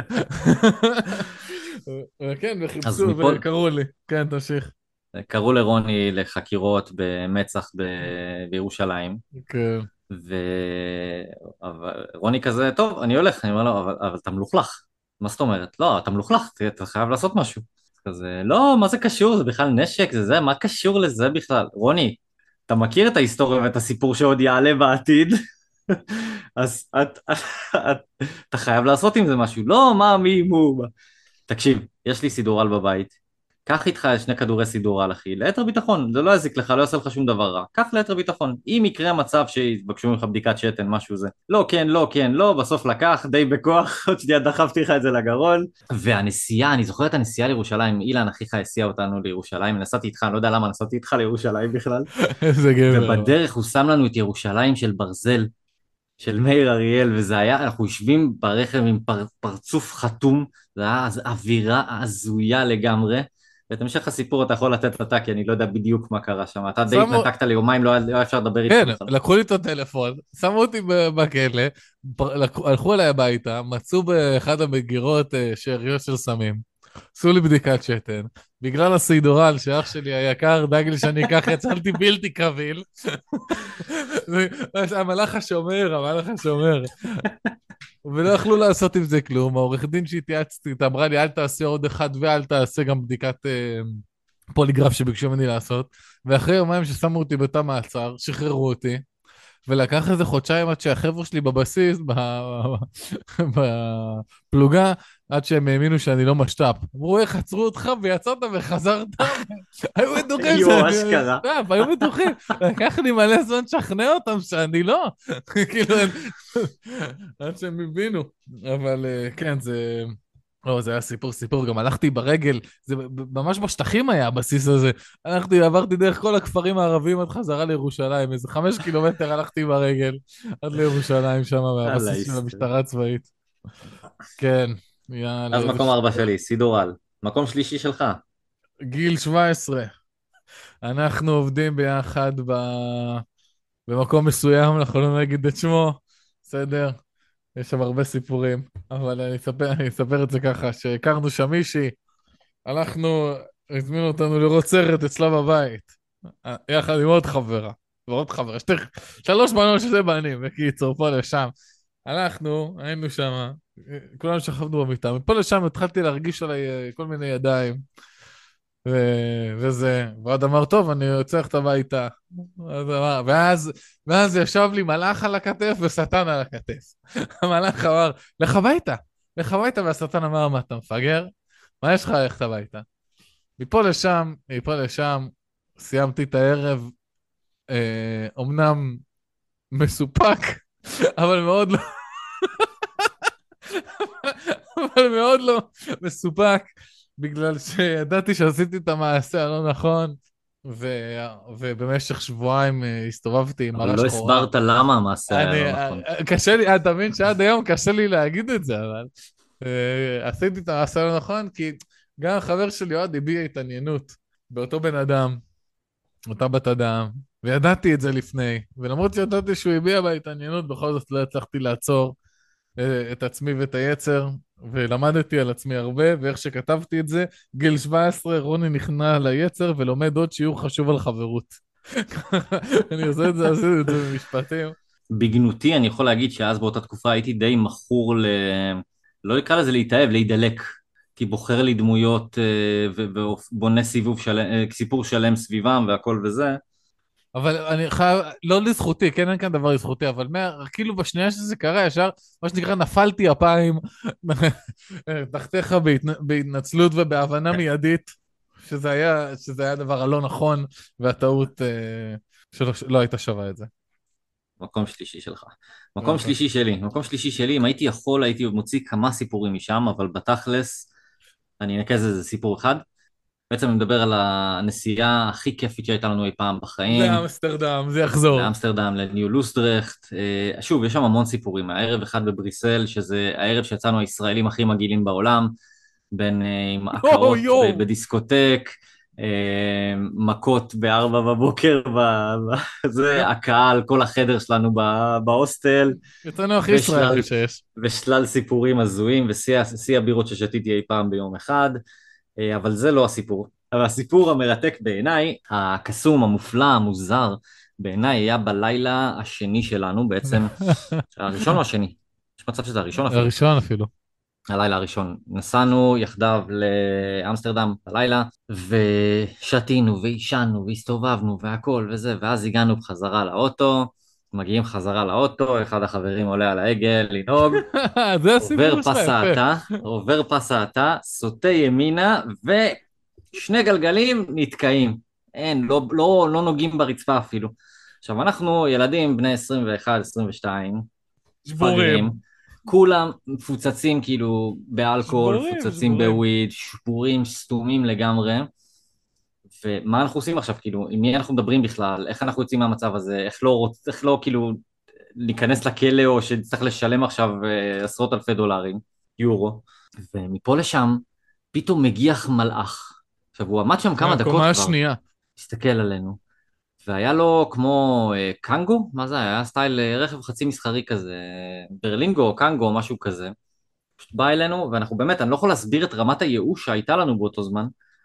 כן, אז וחיפשו מפה, וקראו לי. כן, תמשיך. קראו לרוני לחקירות במצ"ח ב- בירושלים, כן. ורוני כזה, טוב, אני הולך, אני אומר לו, אבל, אבל אתה מלוכלך. מה זאת אומרת? לא, אתה מלוכלך, אתה, אתה חייב לעשות משהו. כזה, לא, מה זה קשור? זה בכלל נשק, זה זה, מה קשור לזה בכלל? רוני, אתה מכיר את ההיסטוריה ואת הסיפור שעוד יעלה בעתיד? אז את, את, את, אתה חייב לעשות עם זה משהו. לא, מה, מי, מו. מה. תקשיב, יש לי סידורל בבית, קח איתך שני כדורי סידורל, אחי, ליתר ביטחון, זה לא יזיק לך, לא יעשה לך שום דבר רע. קח ליתר ביטחון. אם יקרה מצב שיבקשו ממך בדיקת שתן, משהו זה. לא, כן, לא, כן, לא, בסוף לקח, די בכוח, עוד שנייה דחפתי לך את זה לגרון. והנסיעה, אני זוכר את הנסיעה לירושלים, אילן, אחיך הסיע אותנו לירושלים, נסעתי איתך, אני לא יודע למה נסעתי איתך לירושלים בכלל. איזה גבר. ובדרך הוא שם לנו את ירושלים של ברזל, של מאיר אריאל, וזה היה, אנחנו יושבים ברכב עם פר, פרצוף חתום, זה היה אז אווירה הזויה לגמרי, ואת המשך הסיפור אתה יכול לתת אתה, כי אני לא יודע בדיוק מה קרה שם, אתה די שמו- התנתקת ליומיים, לא היה לא היה אפשר לדבר איתך כן, בכלל. לקחו לי את הטלפון, שמו אותי ב- בכלא, פר- לקחו- הלכו אליי הביתה, מצאו באחד המגירות אה, שאריות של סמים, עשו לי בדיקת שתן, בגלל הסידורל שאח שלי היקר דאג לי שאני אקח, יצאתי בלתי קביל. זה- המלאך השומר, המלאך השומר. ולא יכלו לעשות עם זה כלום, העורך דין שהתייעצתי איתה אמרה לי, אל תעשה עוד אחד ואל תעשה גם בדיקת אה, פוליגרף שביקשו ממני לעשות, ואחרי יומיים ששמו אותי בתא מעצר, שחררו אותי, ולקח איזה חודשיים עד שהחבר'ה שלי בבסיס, ב- בפלוגה, עד שהם האמינו שאני לא משת"פ. אמרו, איך עצרו אותך ויצאת וחזרת? היו בטוחים יואו, שאני אשכרה. משת"פ, היו בטוחים. לקח לי מלא זמן לשכנע אותם שאני לא. כאילו, עד שהם הבינו. אבל אה, כן, זה... לא, זה היה סיפור סיפור, גם הלכתי ברגל, זה ממש בשטחים היה הבסיס הזה. הלכתי, עברתי דרך כל הכפרים הערביים עד חזרה לירושלים, איזה חמש קילומטר הלכתי ברגל עד לירושלים שם, מהבסיס של המשטרה הצבאית. כן, יאללה. אז מקום ארבע שלי, סידורל. מקום שלישי שלך. גיל שבע עשרה. אנחנו עובדים ביחד ב... במקום מסוים, אנחנו לא נגיד את שמו, בסדר? יש שם הרבה סיפורים, אבל אני אספר, אני אספר את זה ככה, שהכרנו שם מישהי, הלכנו, הזמינו אותנו לראות סרט אצלה בבית, יחד עם עוד חברה, ועוד חברה, שתי, שלוש בנות שזה בנים, בקיצור, פה לשם. הלכנו, היינו שם, כולנו שכבנו במיטה, מפה לשם התחלתי להרגיש עליי כל מיני ידיים, ו... וזה, ועוד אמר, טוב, אני יוצא ללכת הביתה. אז אמר, ואז, ואז ישב לי מלאך על הכתף ושטן על הכתף. המלאך אמר, לך הביתה, לך הביתה, והשטן אמר, מה, אתה מפגר? מה יש לך ללכת הביתה? מפה לשם, מפה לשם, סיימתי את הערב, אה, אומנם מסופק, אבל מאוד לא... אבל מאוד לא מסופק, בגלל שידעתי שעשיתי את המעשה הלא נכון, ו... ובמשך שבועיים אה, הסתובבתי עם אבל מראה לא שחורה. הסברת למה המעשה היה אני, לא אה, נכון. קשה לי, אתה מבין שעד היום קשה לי להגיד את זה, אבל אה, עשיתי את המעשה הלא נכון, כי גם החבר שלי אוהד הביע התעניינות באותו בן אדם, אותה בת אדם, וידעתי את זה לפני, ולמרות שידעתי שהוא הביע בהתעניינות, בכל זאת לא הצלחתי לעצור אה, את עצמי ואת היצר, ולמדתי על עצמי הרבה, ואיך שכתבתי את זה, גיל שבע עשרה, רוני נכנע ליצר ולומד עוד שיעור חשוב על חברות. אני עושה את זה, עשיתי את זה במשפטים. בגנותי אני יכול להגיד שאז באותה תקופה הייתי די מכור ל... לא נקרא לזה להתאהב, להידלק. כי בוחר לי דמויות אה, ו- ובונה סיבוב שלם, אה, סיפור שלם סביבם והכל וזה. אבל אני חייב, לא לזכותי, כן, אין כאן דבר לזכותי, אבל מה, כאילו בשנייה שזה קרה, ישר, מה שנקרא, נפלתי אפיים, תחתיך בהתנ... בהתנצלות ובהבנה מיידית, שזה היה, שזה היה הדבר הלא נכון, והטעות אה, שלא לא הייתה שווה את זה. מקום שלישי שלך. מקום שלישי שלי. מקום שלישי שלי, אם הייתי יכול, הייתי מוציא כמה סיפורים משם, אבל בתכלס, אני אנקז איזה סיפור אחד. בעצם אני מדבר על הנסיעה הכי כיפית שהייתה לנו אי פעם בחיים. לאמסטרדם, זה יחזור. לאמסטרדם, לניו לוסטרכט. אה, שוב, יש שם המון סיפורים. הערב אחד בבריסל, שזה הערב שיצאנו הישראלים הכי מגעילים בעולם, בין אה, עם יואו, הכרות יואו. ב- בדיסקוטק, אה, מכות בארבע בבוקר, ב- ב- זה, הקהל, כל החדר שלנו ב- בהוסטל, יצאנו הכי ושלל, ישראלי שיש. ושלל סיפורים הזויים, ושיא שיא הבירות ששתיתי אי פעם ביום אחד, אה, אבל זה לא הסיפור. אבל הסיפור המרתק בעיניי, הקסום, המופלא, המוזר, בעיניי היה בלילה השני שלנו, בעצם, הראשון או השני? יש מצב שזה הראשון אפילו. הראשון אפילו. הלילה הראשון. נסענו יחדיו לאמסטרדם בלילה, ושתינו ועישנו והסתובבנו והכל וזה, ואז הגענו בחזרה לאוטו, מגיעים חזרה לאוטו, אחד החברים עולה על העגל לנהוג, זה עובר הסיפור שלך, פס יפה. האטה, עובר פס האטה, סוטה ימינה, ושני גלגלים נתקעים. אין, לא, לא, לא נוגעים ברצפה אפילו. עכשיו, אנחנו ילדים בני עשרים ואחת עשרים ושתיים, שבורים. מפגרים, כולם מפוצצים כאילו באלכוהול, שבורים, מפוצצים שבורים. בוויד, שבורים, סתומים לגמרי. ומה אנחנו עושים עכשיו, כאילו, עם מי אנחנו מדברים בכלל, איך אנחנו יוצאים מהמצב הזה, איך לא רוצ... איך לא כאילו להיכנס לכלא או שצריך לשלם עכשיו אה, עשרות אלפי דולרים, יורו. ומפה לשם פתאום מגיח מלאך. עכשיו, הוא עמד שם כמה דקות הקומה כבר, השנייה. הסתכל עלינו, והיה לו כמו אה, קנגו, מה זה היה? היה סטייל אה, רכב חצי מסחרי כזה, ברלינגו או קנגו או משהו כזה. פשוט בא אלינו, ואנחנו באמת, אני לא יכול להסביר את רמת הייאוש שהייתה לנו באותו זמן,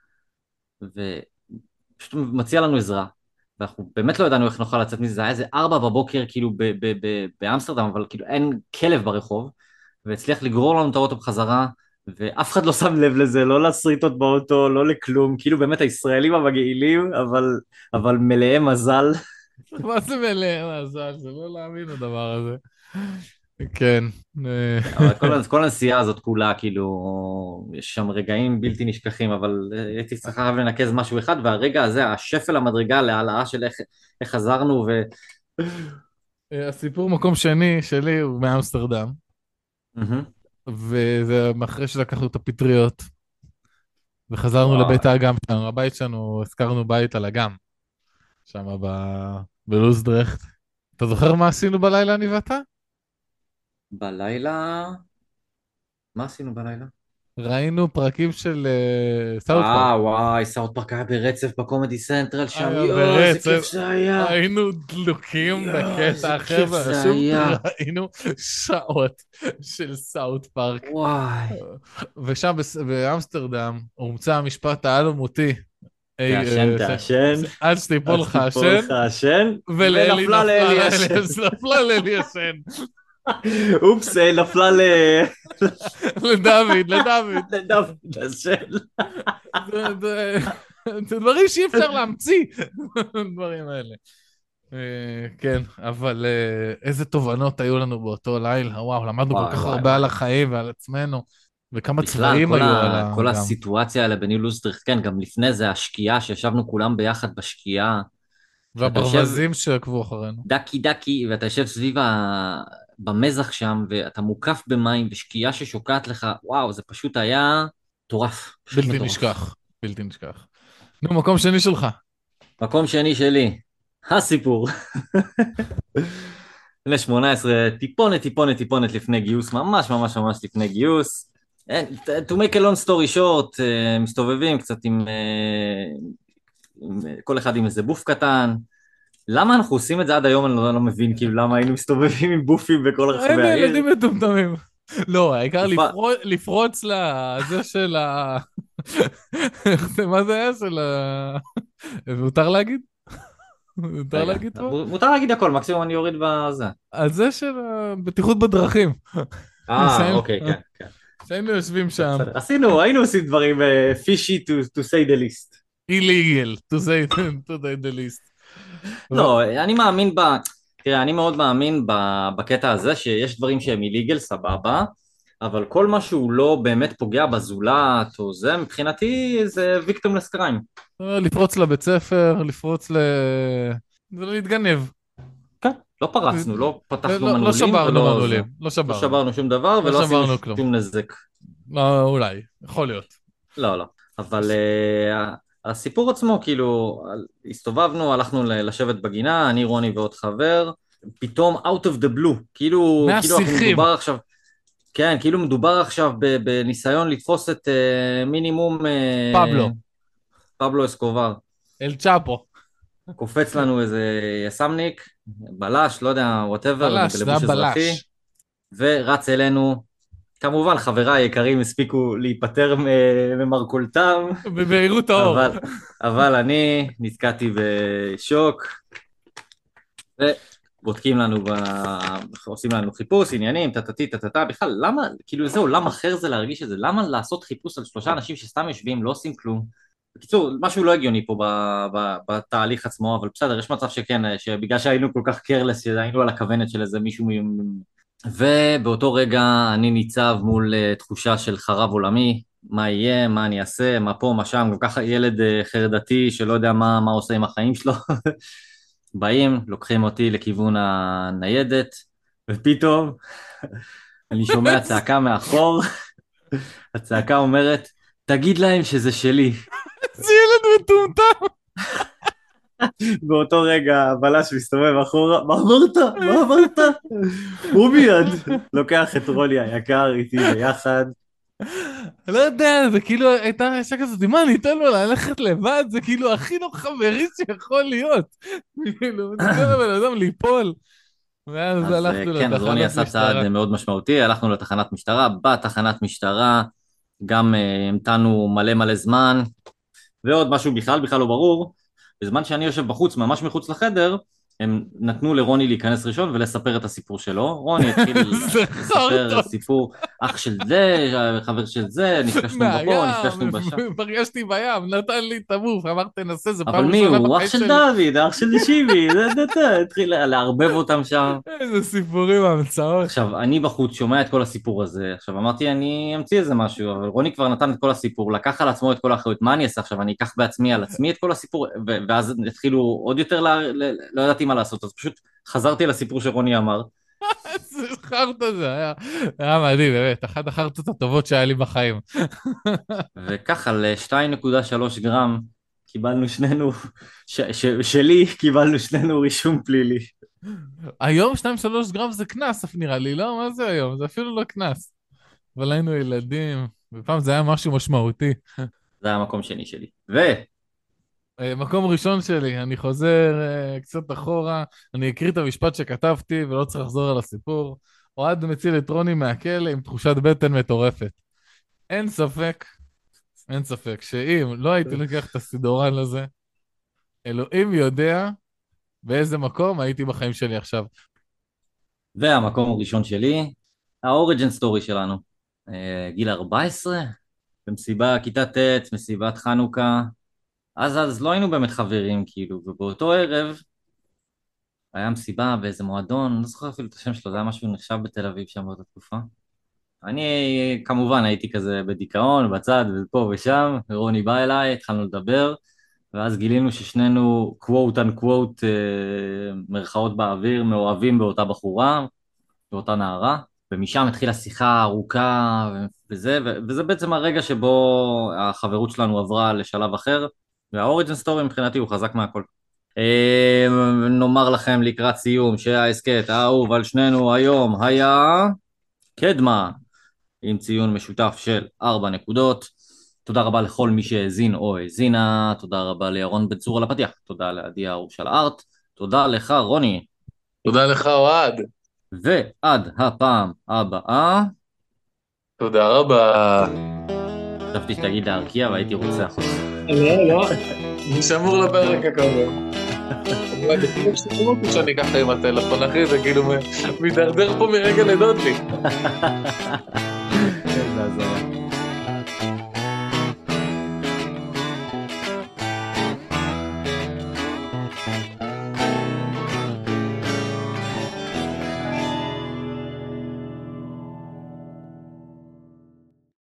ופשוט מציע לנו עזרה. ואנחנו באמת לא ידענו איך נוכל לצאת מזה, זה היה איזה ארבע בבוקר כאילו ב- ב- ב- באמסטרדם, אבל כאילו אין כלב ברחוב, והצליח לגרור לנו את האוטו בחזרה, ואף אחד לא שם לב לזה, לא לסריטות באוטו, לא לכלום, כאילו באמת הישראלים המגעילים, אבל, אבל מלאי מזל. מה זה מלא? מזל, זה לא להאמין הדבר הזה. כן. אה, אבל כל, כל הנסיעה הזאת כולה, כאילו, יש שם רגעים בלתי נשכחים, אבל הייתי צריך לנקז משהו אחד, והרגע הזה, השפל המדרגה להעלאה של איך, איך חזרנו, ו... הסיפור מקום שני שלי הוא מאמסטרדם, מהמם. וזה אחרי שלקחנו את הפטריות, וחזרנו וואי, לבית האגם שלנו, הבית שלנו, הזכרנו בית על אגם, שם ב- בלוזדרכט. אתה זוכר מה עשינו בלילה, אני ואתה? בלילה... מה עשינו בלילה? ראינו פרקים של סאוט פארק. אה, וואי, סאוט פארק היה ברצף בקומדי סנטרל שם, היה יואו, איזה ברצף. כיף זה היה. היינו דלוקים יואו, איזה בקטע אחר, כיף זה ושוב היה. ראינו שעות של סאוט פארק. וואי. ושם בס- באמסטרדם הומצא המשפט האלמותי. היי, תעשן, אה, תעשן, עד שתיפול לך אז תיפול השן, לך השן, ולאלי ונפלה לאלי נפלה השן. נפלה לאלי השן. אופס, אה, נפלה ל... לדוד, לדוד. לדוד השן. זה- זה- זה דברים שאי אפשר להמציא, דברים האלה. אה, כן, אבל אה, איזה תובנות היו לנו באותו לילה, וואו, למדנו כל וואי, כך וואי, הרבה וואי. על החיים ועל עצמנו, וכמה בכלל, צבעים כל, היו ה... על ה... כל גם. הסיטואציה האלה בניו לוסטריכט, כן, גם לפני זה השקיעה, שישבנו כולם ביחד בשקיעה, שאתה יושב והברווזים שעקבו אחרינו. דקי דקי, ואתה יושב סביב ה... במזח שם, ואתה מוקף במים, ושקיעה ששוקעת לך, וואו, זה פשוט היה מטורף, פשוט בלתי מטורף. נשכח, בלתי נשכח. נו, מקום שני שלך. מקום שני שלי, הסיפור. בני שמונה עשרה, טיפונת, טיפונת, טיפונת לפני גיוס, ממש ממש ממש לפני גיוס. אין, to make a long story short, אה, מסתובבים קצת עם, אה, עם כל אחד עם איזה בוף קטן. למה אנחנו עושים את זה עד היום? אני לא, לא מבין, כאילו, למה היינו מסתובבים עם בופים בכל רחבי איזה העיר. ילדים מטומטמים. לא, העיקר תקופה, לפרוץ, לפרוץ לזה של ה... מה זה היה של ה... מותר להגיד? מותר רגע, להגיד פה? מותר להגיד הכל, מקסימום אני אוריד בזה. על זה של הבטיחות בדרכים. אה, שהיינו אוקיי, כן, כן. שהיינו יושבים שם, בסדר. עשינו, היינו עושים דברים פישי to, to say the least. illegal, to say to say the least. לא, אני מאמין ב... תראה, אני מאוד מאמין ב... בקטע הזה שיש דברים שהם איליגל, סבבה, אבל כל מה שהוא לא באמת פוגע בזולת או זה, מבחינתי זה victimless crime. לפרוץ לבית ספר, לפרוץ ל... ולהתגנב. כן, לא פרצנו, לא פתחנו לא, לא מנעולים שברנו ולא זה. מנעולים, לא לא שברנו. שברנו שום דבר לא ולא עשינו שברנו כלום. שום נזק. לא, אולי, יכול להיות. לא, לא. אבל uh, הסיפור עצמו, כאילו, הסתובבנו, הלכנו ל- לשבת בגינה, אני, רוני ועוד חבר, פתאום out of the blue, כאילו, כאילו אנחנו מהשיחים. מדובר עכשיו, כן, כאילו מדובר עכשיו ב- בניסיון לתפוס את uh, מינימום... Uh, פבלו. פבלו אסקובר. אל צ'אפו. קופץ לנו איזה יסמניק, בלש, לא יודע, וואטאבר, בלש, זה בלבוש אזרחי, הבלש. ורץ אלינו. כמובן, חבריי היקרים הספיקו להיפטר מ- ממרכולתם, בבהירות האור. אבל, אבל אני נתקעתי בשוק, ובודקים לנו, ב... עושים לנו חיפוש, עניינים, טטטי, טטטה, בכלל, למה, כאילו איזה עולם אחר זה להרגיש את זה, למה לעשות חיפוש על שלושה אנשים שסתם יושבים, לא עושים כלום? בקיצור, משהו לא הגיוני פה ב, ב, בתהליך עצמו, אבל בסדר, יש מצב שכן, שבגלל שהיינו כל כך קרלס, שהיינו על הכוונת של איזה מישהו, מ... ובאותו רגע אני ניצב מול uh, תחושה של חרב עולמי, מה יהיה, מה אני אעשה, מה פה, מה שם, גם ככה ילד uh, חרדתי שלא יודע מה, מה עושה עם החיים שלו, באים, לוקחים אותי לכיוון הניידת, ופתאום אני שומע צעקה מאחור, הצעקה אומרת, תגיד להם שזה שלי. זה ילד מטומטם. באותו רגע הבלש מסתובב אחורה, מה אמרת? מה אמרת? הוא מיד לוקח את רולי היקר איתי ביחד. לא יודע, זה כאילו הייתה רשע כזאת, מה, אני אתן לו ללכת לבד? זה כאילו הכי לא חברי שיכול להיות. כאילו, נתן לבן אדם ליפול. ואז אז הלכנו כן, אז רוני לתחנת עשה צעד משטרה. מאוד משמעותי, הלכנו לתחנת משטרה, בתחנת משטרה גם אה, המתנו מלא מלא זמן, ועוד משהו בכלל בכלל לא ברור, בזמן שאני יושב בחוץ, ממש מחוץ לחדר, הם נתנו לרוני להיכנס ראשון ולספר את הסיפור שלו. רוני התחיל זה לספר חרטוט. סיפור, אח של זה, חבר של זה, נפגשנו בפה, נפגשנו בשם. מהים, פגשתי בים, נתן לי את המוף, אמר תנסה, זה אבל פעם מי ראשונה הוא? אח בחיים של שלי. דוד, אח של שימי, זה, זה, זה, התחיל לערבב אותם שם. איזה סיפורים המצאות. עכשיו, אני בחוץ שומע את כל הסיפור הזה, עכשיו אמרתי, אני אמציא איזה משהו, אבל רוני כבר נתן את כל הסיפור, לקח על עצמו את כל האחריות, מה אני אעשה עכשיו? אני אקח בעצמי על עצמי את כל הסיפור, ו- ואז התחילו עוד יותר, ל- ל- לא ידעתי מה לעשות, אז פשוט חזרתי לסיפור שרוני אמר, איזה חרטוט זה היה. היה מדהים, באמת, אחת החרטות הטובות שהיה לי בחיים. וככה ל-שתיים נקודה שלוש גרם קיבלנו שנינו, ש- ש- שלי קיבלנו שנינו רישום פלילי. היום שתיים שלוש גרם זה קנס, אף נראה לי, לא? מה זה היום? זה אפילו לא קנס. אבל היינו ילדים, ופעם זה היה משהו משמעותי. זה היה המקום שני שלי. ו... אה, מקום ראשון שלי, אני חוזר אה, קצת אחורה, אני אקריא את המשפט שכתבתי ולא צריך לחזור על הסיפור. אוהד מציל את רוני מהכלא עם תחושת בטן מטורפת. אין ספק, אין ספק, שאם לא הייתי לוקח את הסידורן הזה, אלוהים יודע באיזה מקום הייתי בחיים שלי עכשיו. והמקום הראשון שלי, האוריג'ן סטורי שלנו. אה, גיל ארבע עשרה, במסיבה, כיתה ט', מסיבת חנוכה. אז אז לא היינו באמת חברים, כאילו, ובאותו ערב היה מסיבה באיזה מועדון, אני לא זוכר אפילו את השם שלו, זה היה משהו נחשב בתל אביב שם באותה תקופה. אני כמובן הייתי כזה בדיכאון, בצד ופה ושם, ורוני בא אליי, התחלנו לדבר, ואז גילינו ששנינו קוואט אנקוואט, מרכאות באוויר, מאוהבים באותה בחורה, באותה נערה. ומשם התחילה שיחה ארוכה, וזה, וזה בעצם הרגע שבו החברות שלנו עברה לשלב אחר, והאוריג'ן סטורי מבחינתי הוא חזק מהכל. נאמר לכם לקראת סיום שההסקט האהוב על שנינו היום היה קדמה, עם ציון משותף של ארבע נקודות. תודה רבה לכל מי שהאזין או האזינה, תודה רבה לירון בן צור על הפתיח, תודה לעדי הרוש על הארט, תודה לך רוני. תודה לך אוהד. ועד הפעם הבאה. תודה רבה. חשבתי שתגיד להרקיע והייתי רוצה. לא, לא. אני שמור לפרק הקודם. אני חושב שתראו שאני אקח עם הטלפון, אחי, זה כאילו מדרדר פה מרגע לדוד לי.